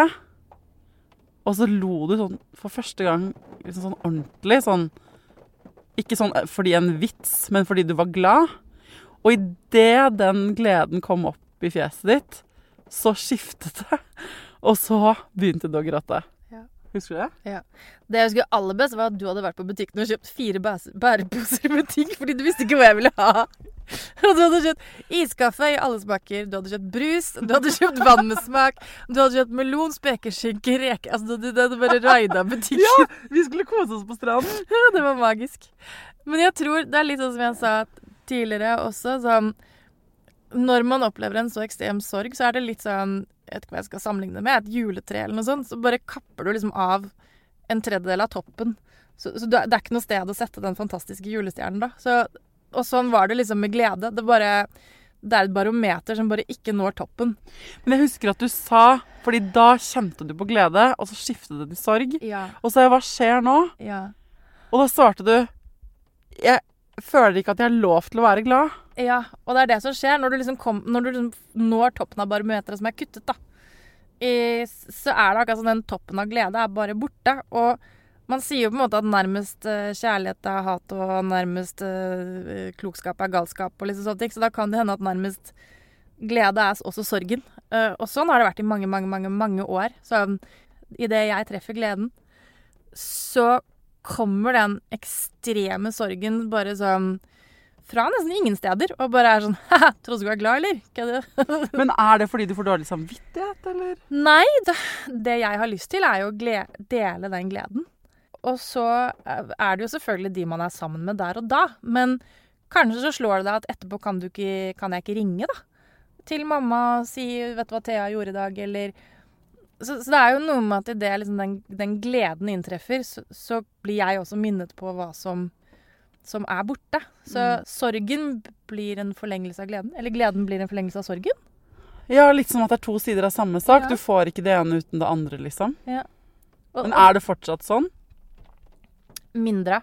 Og så lo du sånn for første gang liksom sånn ordentlig, sånn, ikke sånn fordi en vits, men fordi du var glad. Og i det den gleden kom opp i fjeset ditt, så skiftet det. Og så begynte du å gråte. Ja. Husker du det? Ja. Det jeg husker aller best var at du hadde vært på butikken og kjøpt 4 bæreposer i butikk, fordi du visste ikke hva jeg ville ha. Og du hadde kjøpt iskaffe i alle smaker, du hadde kjøpt brus, du hadde kjøpt vann med smak, du hadde kjøpt melon, spekeskinke, reke. Altså, du hadde bare raida butikken. Ja, vi skulle kose oss på stranden. Ja, det var magisk. Men jeg tror, det er litt sånn som jeg sa tidligere også, sånn, når man opplever en så ekstrem sorg, så er det litt sånn, jeg vet ikke hva jeg skal sammenligne med, et juletre eller noe sånt, så bare kapper du liksom av en tredjedel av toppen. Så det er ikke noe sted å sette den fantastiske julestjernen da. Og sånn var det liksom med glede. Det er et barometer som bare ikke når toppen. Men jeg husker at du sa, fordi da kjente du på glede, og så skiftet det til sorg. Ja. Og så sa jeg, hva skjer nå? Ja. Og da svarte du, jeg føler ikke at jeg har lov til å være glad. Ja, og det er det som skjer når du liksom når toppen av barometeret som er kuttet da. Så er det akkurat sånn den toppen av glede er bare borte. Og man sier jo på en måte at nærmest kjærlighet er hat, og nærmest klokskap er galskap, og liksom sånne ting. Så da kan det hende at nærmest glede er også sorgen. Og sånn har det vært i mange, mange, mange, mange år. Så i det jeg treffer gleden, så kommer den ekstreme sorgen bare sånn fra nesten ingen steder, og bare er sånn, haha, trodde du var glad, eller? Hva er det? Men er det fordi du får dårlig samvittighet, eller? Nei, det jeg har lyst til er jo å dele den gleden. Og så er det jo selvfølgelig de man er sammen med der og da, men kanskje så slår det deg at etterpå kan jeg ikke ringe da, til mamma og si, vet du hva Thea gjorde i dag, eller... Så det er jo noe med at i det liksom, den gleden inntreffer, så blir jeg også minnet på hva som er borte. Så sorgen blir en forlengelse av gleden, eller gleden blir en forlengelse av sorgen. Ja, litt som at det er 2 sider av samme sak. Ja. Du får ikke det ene uten det andre, liksom. Ja. Men er det fortsatt sånn? Mindre.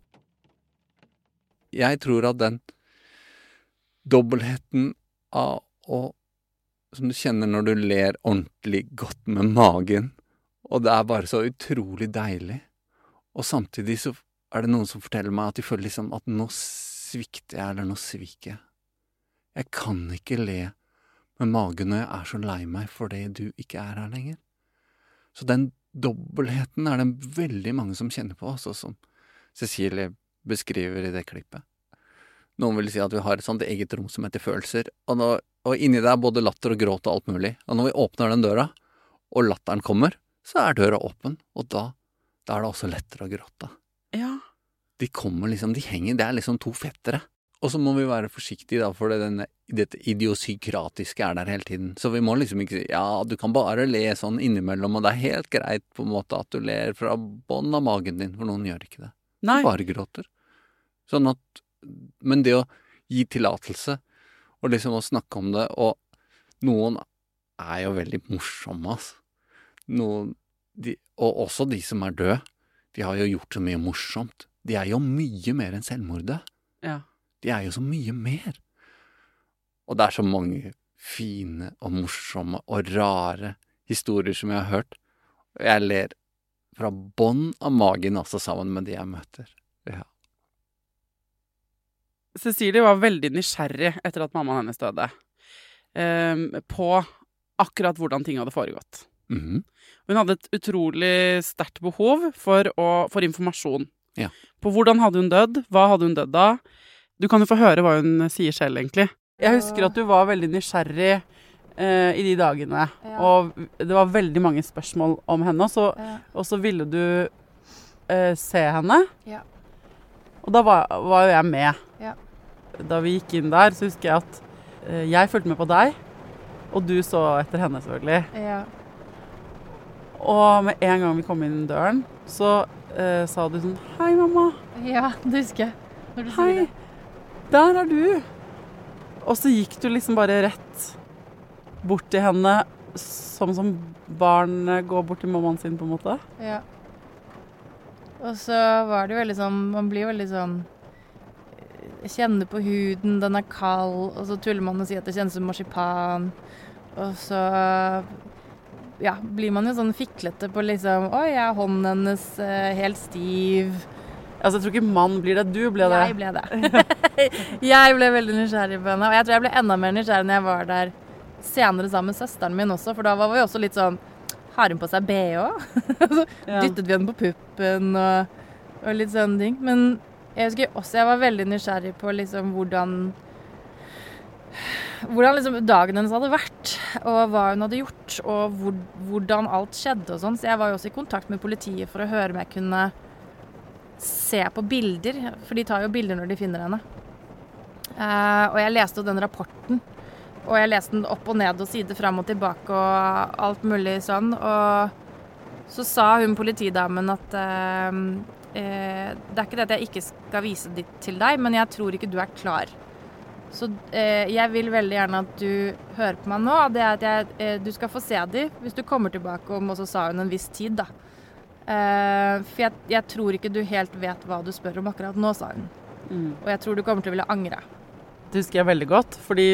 Jeg tror at den dobbeltheten av som du kjenner når du ler ordentlig godt med magen, og det er bare så utrolig deilig. Og samtidig så er det noen som forteller meg at de føler liksom at nå svikter jeg, eller nå sviker jeg. Jeg kan ikke le med magen når jeg er så lei meg fordi du ikke er her lenger. Så den dobbeltheten er det veldig mange som kjenner på, også som Cecilie beskriver i det klippet. Noen vil si at vi har et sånt eget rom som heter følelser, og inni det er både latter og gråt og alt mulig. Og når vi åpner den døra, og latteren kommer, så er døra åpen, og da er det også lettere å gråte. Ja. De kommer liksom, de henger, det er liksom 2 fettere. Og så må vi være forsiktige da, for dette idiosynkratiske er der hele tiden. Så vi må liksom ikke si, ja, du kan bare le sånn innimellom, og det er helt greit på en måte at du ler fra bånd av magen din, for noen gjør ikke det. Nei. Du bare gråter. Sånn at, men det å gi tillatelse, og liksom å snakke om det, og noen er jo veldig morsomme, altså. Og også de som er døde, de har jo gjort så mye morsomt. De er jo mye mer enn selvmordet. Ja. De er jo så mye mer. Og det er så mange fine og morsomme og rare historier som jeg har hørt. Og jeg ler fra bånd av magen også sammen med de jeg møter. Ja. Cecilie var veldig nysgjerrig etter at mammaen hennes døde, på akkurat hvordan ting hadde foregått. Mhm. Hun hadde et utrolig sterkt behov for informasjon. Ja. På hvordan hadde hun dødd, hva hadde hun dødd av. Du kan jo få høre hva hun sier selv egentlig. Jeg husker at du var veldig nysgjerrig i de dagene, og det var veldig mange spørsmål om henne, og så ville du se henne, og da var jo jeg med. Da vi gikk inn der, så husker jeg at jeg fulgte med på deg, og du så etter henne selvfølgelig. Og med en gang vi kom inn i døren, så sa du sånn, «Hei, mamma!» Ja, det husker jeg. Når du «Hei, der er du!» Og så gikk du liksom bare rett bort til henne, som barn går bort til mammaen sin på en måte. Ja. Og så var det jo veldig sånn, man blir veldig sånn, kjenner på huden, den er kald, og så tuller man og sier at det kjennes som marsipan. Og så, ja, blir man jo sånn fiklete på liksom, oi, hånden hennes helt stiv. Altså, jeg tror ikke mann blir det, du ble det. Jeg ble det. Jeg ble veldig nysgjerrig på henne, og jeg tror jeg ble enda mer nysgjerrig når jeg var der senere sammen med søsteren min også, for da var vi også litt sånn, har hun på seg BH? Så dyttet vi henne på puppen og litt sånne ting. Men jeg husker også, jeg var veldig nysgjerrig på liksom hvordan liksom dagen hennes hadde vært, og hva hun hadde gjort, og hvordan alt skjedde og sånn. Så jeg var jo også i kontakt med politiet for å høre om jeg kunne se på bilder, for de tar jo bilder når de finner henne. Og jeg leste jo den rapporten, og jeg leste den opp og ned og side frem og tilbake og alt mulig sånn. Og så sa hun politidamen at det er ikke det at jeg ikke skal vise det til deg, men jeg tror ikke du er klar. Så jeg vil veldig gjerne at du hører på meg nå. Det er at du skal få se dem hvis du kommer tilbake om, og så sa hun en viss tid da. For jeg tror ikke du helt vet hva du spør om akkurat nå, sa hun. Og jeg tror du kommer til å ville angre. Det husker jeg veldig godt, fordi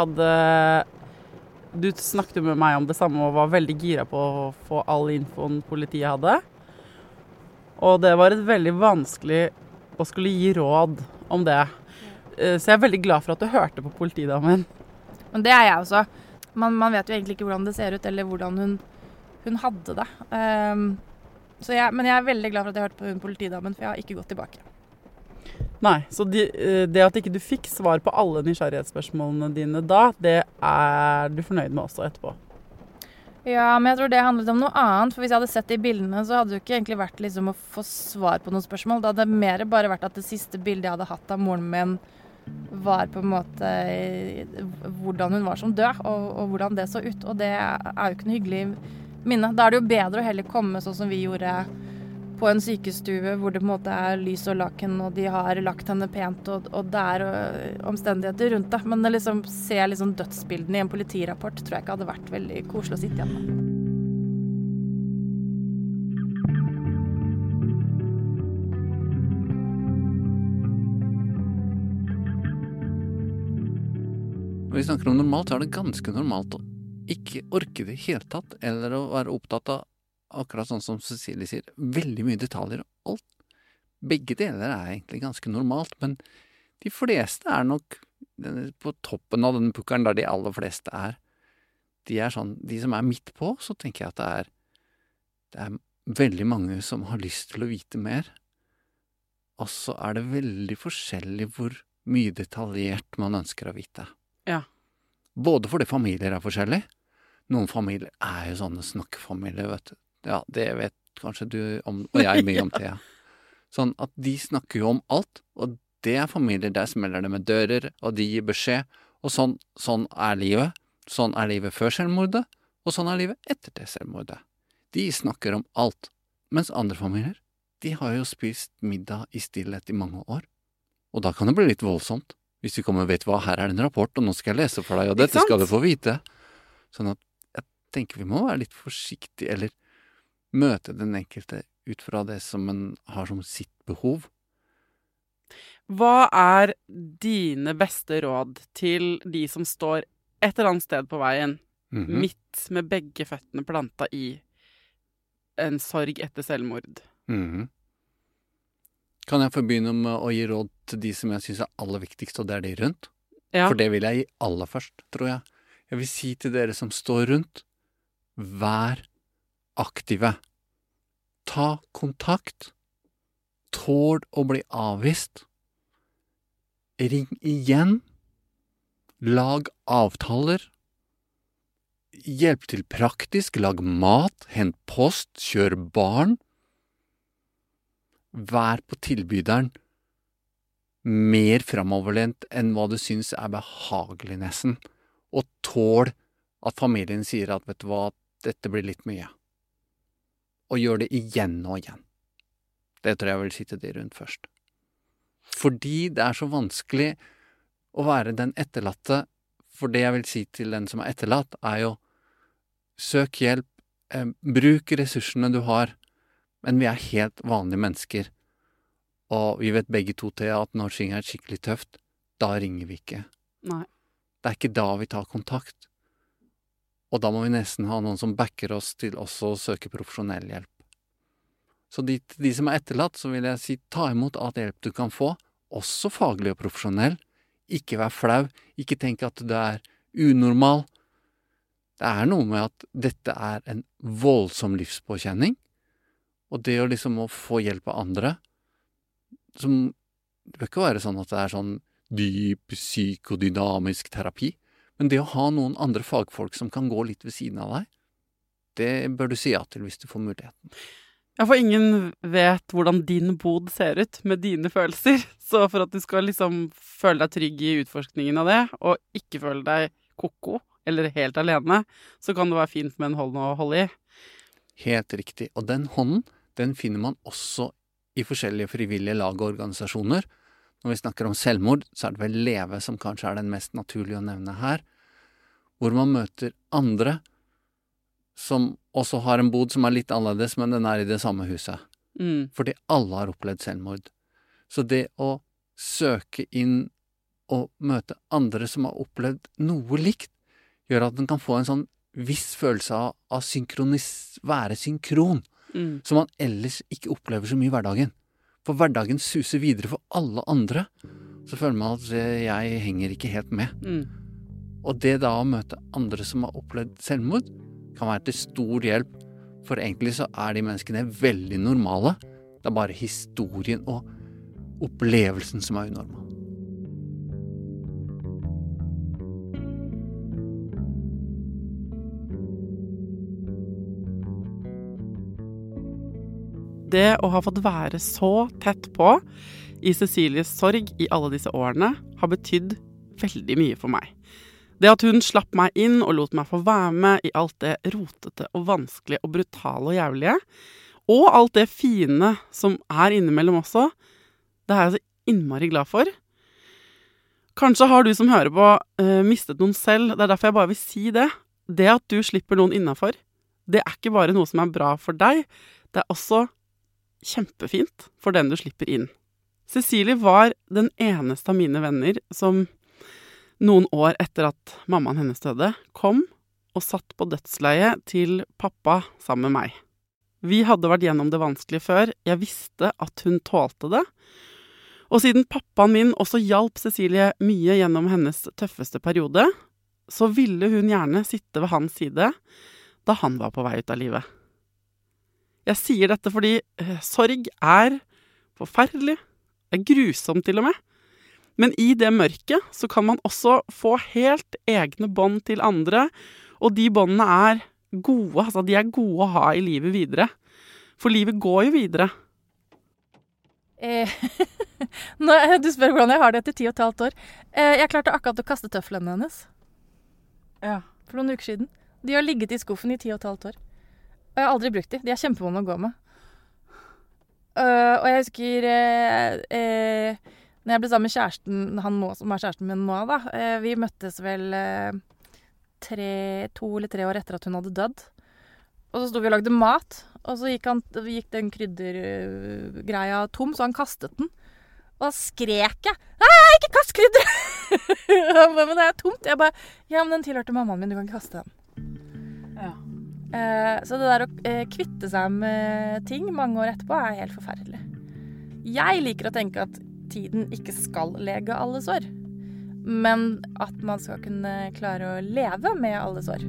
du snakket med meg om det samme og var veldig gira på å få all infoen politiet hadde. Og det var et veldig vanskelig å skulle gi råd om det. Så jeg er veldig glad for at du hørte på politidamen. Men det er jeg også. Man vet jo egentlig ikke hvordan det ser ut, eller hvordan hun hadde det. Men jeg er veldig glad for at jeg hørte på politidamen, for jeg har ikke gått tilbake. Nei, så det at ikke du fikk svar på alle nysgjerrighetsspørsmålene dine da, det er du fornøyd med også etterpå? Ja, men jeg tror det handlet om noe annet, for hvis jeg hadde sett de bildene, så hadde det jo ikke egentlig vært liksom å få svar på noen spørsmål. Det hadde mer bare vært at det siste bildet jeg hadde hatt av moren min var på en måte hvordan hun var som død, og hvordan det så ut. Og det er jo ikke noe hyggelig minne. Da er det jo bedre å heller komme sånn som vi gjorde på en sykestue, hvor det på en måte er lys og laken, og de har lagt henne pent, og det er omstendigheter rundt det. Men å liksom se liksom dødsbildene i en politirapport tror jeg ikke hadde vært veldig koselig å sitte igjen med. Når vi snakker om normalt, så er det ganske normalt å ikke orke det i hele tatt, eller å være opptatt av, akkurat sånn som Cecilie sier, veldig mye detaljer og alt. Begge deler er egentlig ganske normalt, men de fleste er nok på toppen av den pukkelen der de aller fleste er. De er sånn, de som er midt på, så tenker jeg at det er veldig mange som har lyst til å vite mer. Og så er det veldig forskjellig hvor mye detaljert man ønsker å vite. Ja. Både fordi familier er forskjellige. Noen familier er jo sånne snakkefamilier, vet du. Ja, det vet kanskje du om, og jeg mye om Thea. Sånn at de snakker jo om alt, og det er familier der smeller det med dører, og de gir beskjed, og sånn er livet. Sånn er livet før selvmordet, og sånn er livet etter det selvmordet. De snakker om alt, mens andre familier, de har jo spist middag i stillhet i mange år. Og da kan det bli litt voldsomt, hvis vi kommer og vet hva, her er det en rapport, og nå skal jeg lese for deg, og dette skal du få vite. Sånn at jeg tenker vi må være litt forsiktige, eller møte den enkelte ut fra det som en har som sitt behov. Hva er dine beste råd til de som står et eller annet sted på veien, midt med begge føttene planta i en sorg etter selvmord? Kan jeg få begynne med å gi råd til de som jeg synes er aller viktigst, og det er de rundt? Ja. For det vil jeg gi aller først, tror jeg. Jeg vil si til dere som står rundt, vær aktive. Ta kontakt. Tål å bli avvist. Ring igjen. lag avtaler, hjelp til praktisk, lag mat, hent post, kjør barn. Vær på tilbyderen mer fremoverlent enn hva du synes behagelig nesten, og tål at familien sier at, vet du hva, dette blir litt mye. Og gjør det igjen og igjen. Det tror jeg vil si til de rundt først. Fordi det så vanskelig å være den etterlatte, for det jeg vil si til den som etterlatt, jo søk hjelp, bruk ressursene du har, men vi helt vanlige mennesker. Og vi vet begge to til at når ting skikkelig tøft, da ringer vi ikke. Nei. Det ikke da vi tar kontakt. Og da må vi nesten ha noen som backer oss til også å søke profesjonell hjelp. Så de som etterlatt, så vil jeg si ta imot alt hjelp du kan få, også faglig og profesjonell. Ikke vær flau, ikke tenk at du unormal. Det noe med at dette en voldsom livspåkjenning, og det å få hjelp av andre, som, det bør ikke være sånn at det sånn dyp psykodynamisk terapi, men det å ha noen andre fagfolk som kan gå litt ved siden av deg, det bør du si ja til hvis du får muligheten. Ja, for ingen vet hvordan din bod ser ut med dine følelser, så for at du skal føle deg trygg i utforskningen av det, og ikke føle deg koko, eller helt alene, så kan det være fint med en hånd å holde i. Helt riktig, og den hånden, den finner man også i forskjellige frivillige lag og organisasjoner. Når vi snakker om selvmord, så det vel Leve som kanskje den mest naturlige å nevne her, hvor man møter andre som også har en bod som litt annerledes, men den i det samme huset. Fordi alle har opplevd selvmord. Så det å søke inn og møte andre som har opplevd noe likt, gjør at den kan få en sånn viss følelse av være synkron, som man ellers ikke opplever så mye i hverdagen. For hverdagen suser videre for alle andre, så føler man at jeg henger ikke helt med. Og det da å møte andre som har opplevd selvmord, kan være til stor hjelp, for egentlig så de menneskene veldig normale. Det bare historien og opplevelsen som unormal. Det å ha fått være så tett på i Cecilies sorg i alle disse årene har betydd veldig mye for meg. Det at hun slapp meg inn og lot meg få være med i alt det rotete og vanskelige og brutale og jævlige, og alt det fine som innimellom også, det jeg så innmari glad for. Kanskje har du som hører på mistet noen selv, det derfor jeg bare vil si det. Det at du slipper noen innenfor, det ikke bare noe som bra for deg, det også kjempefint for den du slipper inn. Cecilie var den eneste av mine venner som noen år etter at mammaen hennes døde, kom og satt på dødsleiet til pappa sammen med meg. Vi hadde vært gjennom det vanskelige før, jeg visste at hun tålte det, og siden pappaen min også hjalp Cecilie mye gjennom hennes tøffeste periode, så ville hun gjerne sitte ved hans side da han var på vei ut av livet. Jeg sier dette fordi sorg forferdelig, grusomt til og med. Men i det mørket så kan man også få helt egne bånd til andre, og de båndene gode, altså de gode å ha i livet videre. For livet går jo videre. Du spør hvordan jeg har det etter 10,5 år. Jeg klarte akkurat å kaste tøflene hennes. Ja. For noen uker siden. De har ligget i skuffen i 10,5 år. Og jeg har aldri brukt de. De kjempevonde å gå med. Og jeg husker når jeg ble sammen med kjæresten, han nå, som kjæresten min nå da, vi møttes vel 2 eller 3 år etter at hun hadde dødd. Og så stod vi og lagde mat, og så gikk den kryddergreia tom, så han kastet den. Og da skrek jeg, ikke kast krydder! Men det tomt. Jeg bare, ja, men den tilhørte mammaen min, du kan ikke kaste den. Ja. Så det der å kvitte seg med ting mange år etterpå helt forferdelig. Jeg liker å tenke at tiden ikke skal lege alle sår, men at man skal kunne klare å leve med alle sår.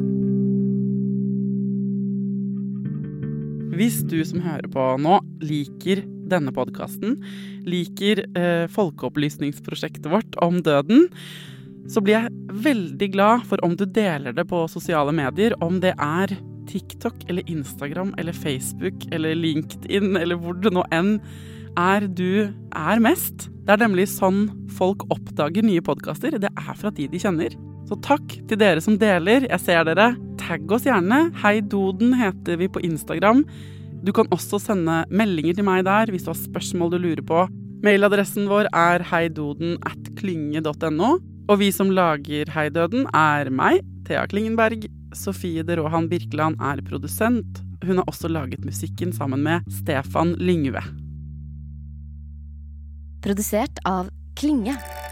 Hvis du som hører på nå liker denne podcasten, liker folkeopplysningsprosjektet vårt om døden, så blir jeg veldig glad for om du deler det på sosiale medier, om det er TikTok eller Instagram eller Facebook eller LinkedIn eller hvor det nå enn er du er mest. Det er nemlig sånn folk oppdager nye podcaster. Det er fra de kjenner. Så takk til dere som deler. Jeg ser dere. Tagg oss gjerne. Heidoden heter vi på Instagram. Du kan også sende meldinger til meg der hvis du har spørsmål du lurer på. Mailadressen vår er heidoden@klynge.no. Og vi som lager Heidøden er meg, Thea Klingenberg. Sofie de Råhan Birkeland er produsent. Hun har også laget musikken sammen med Stefan Lyngve. Produsert av Klynge.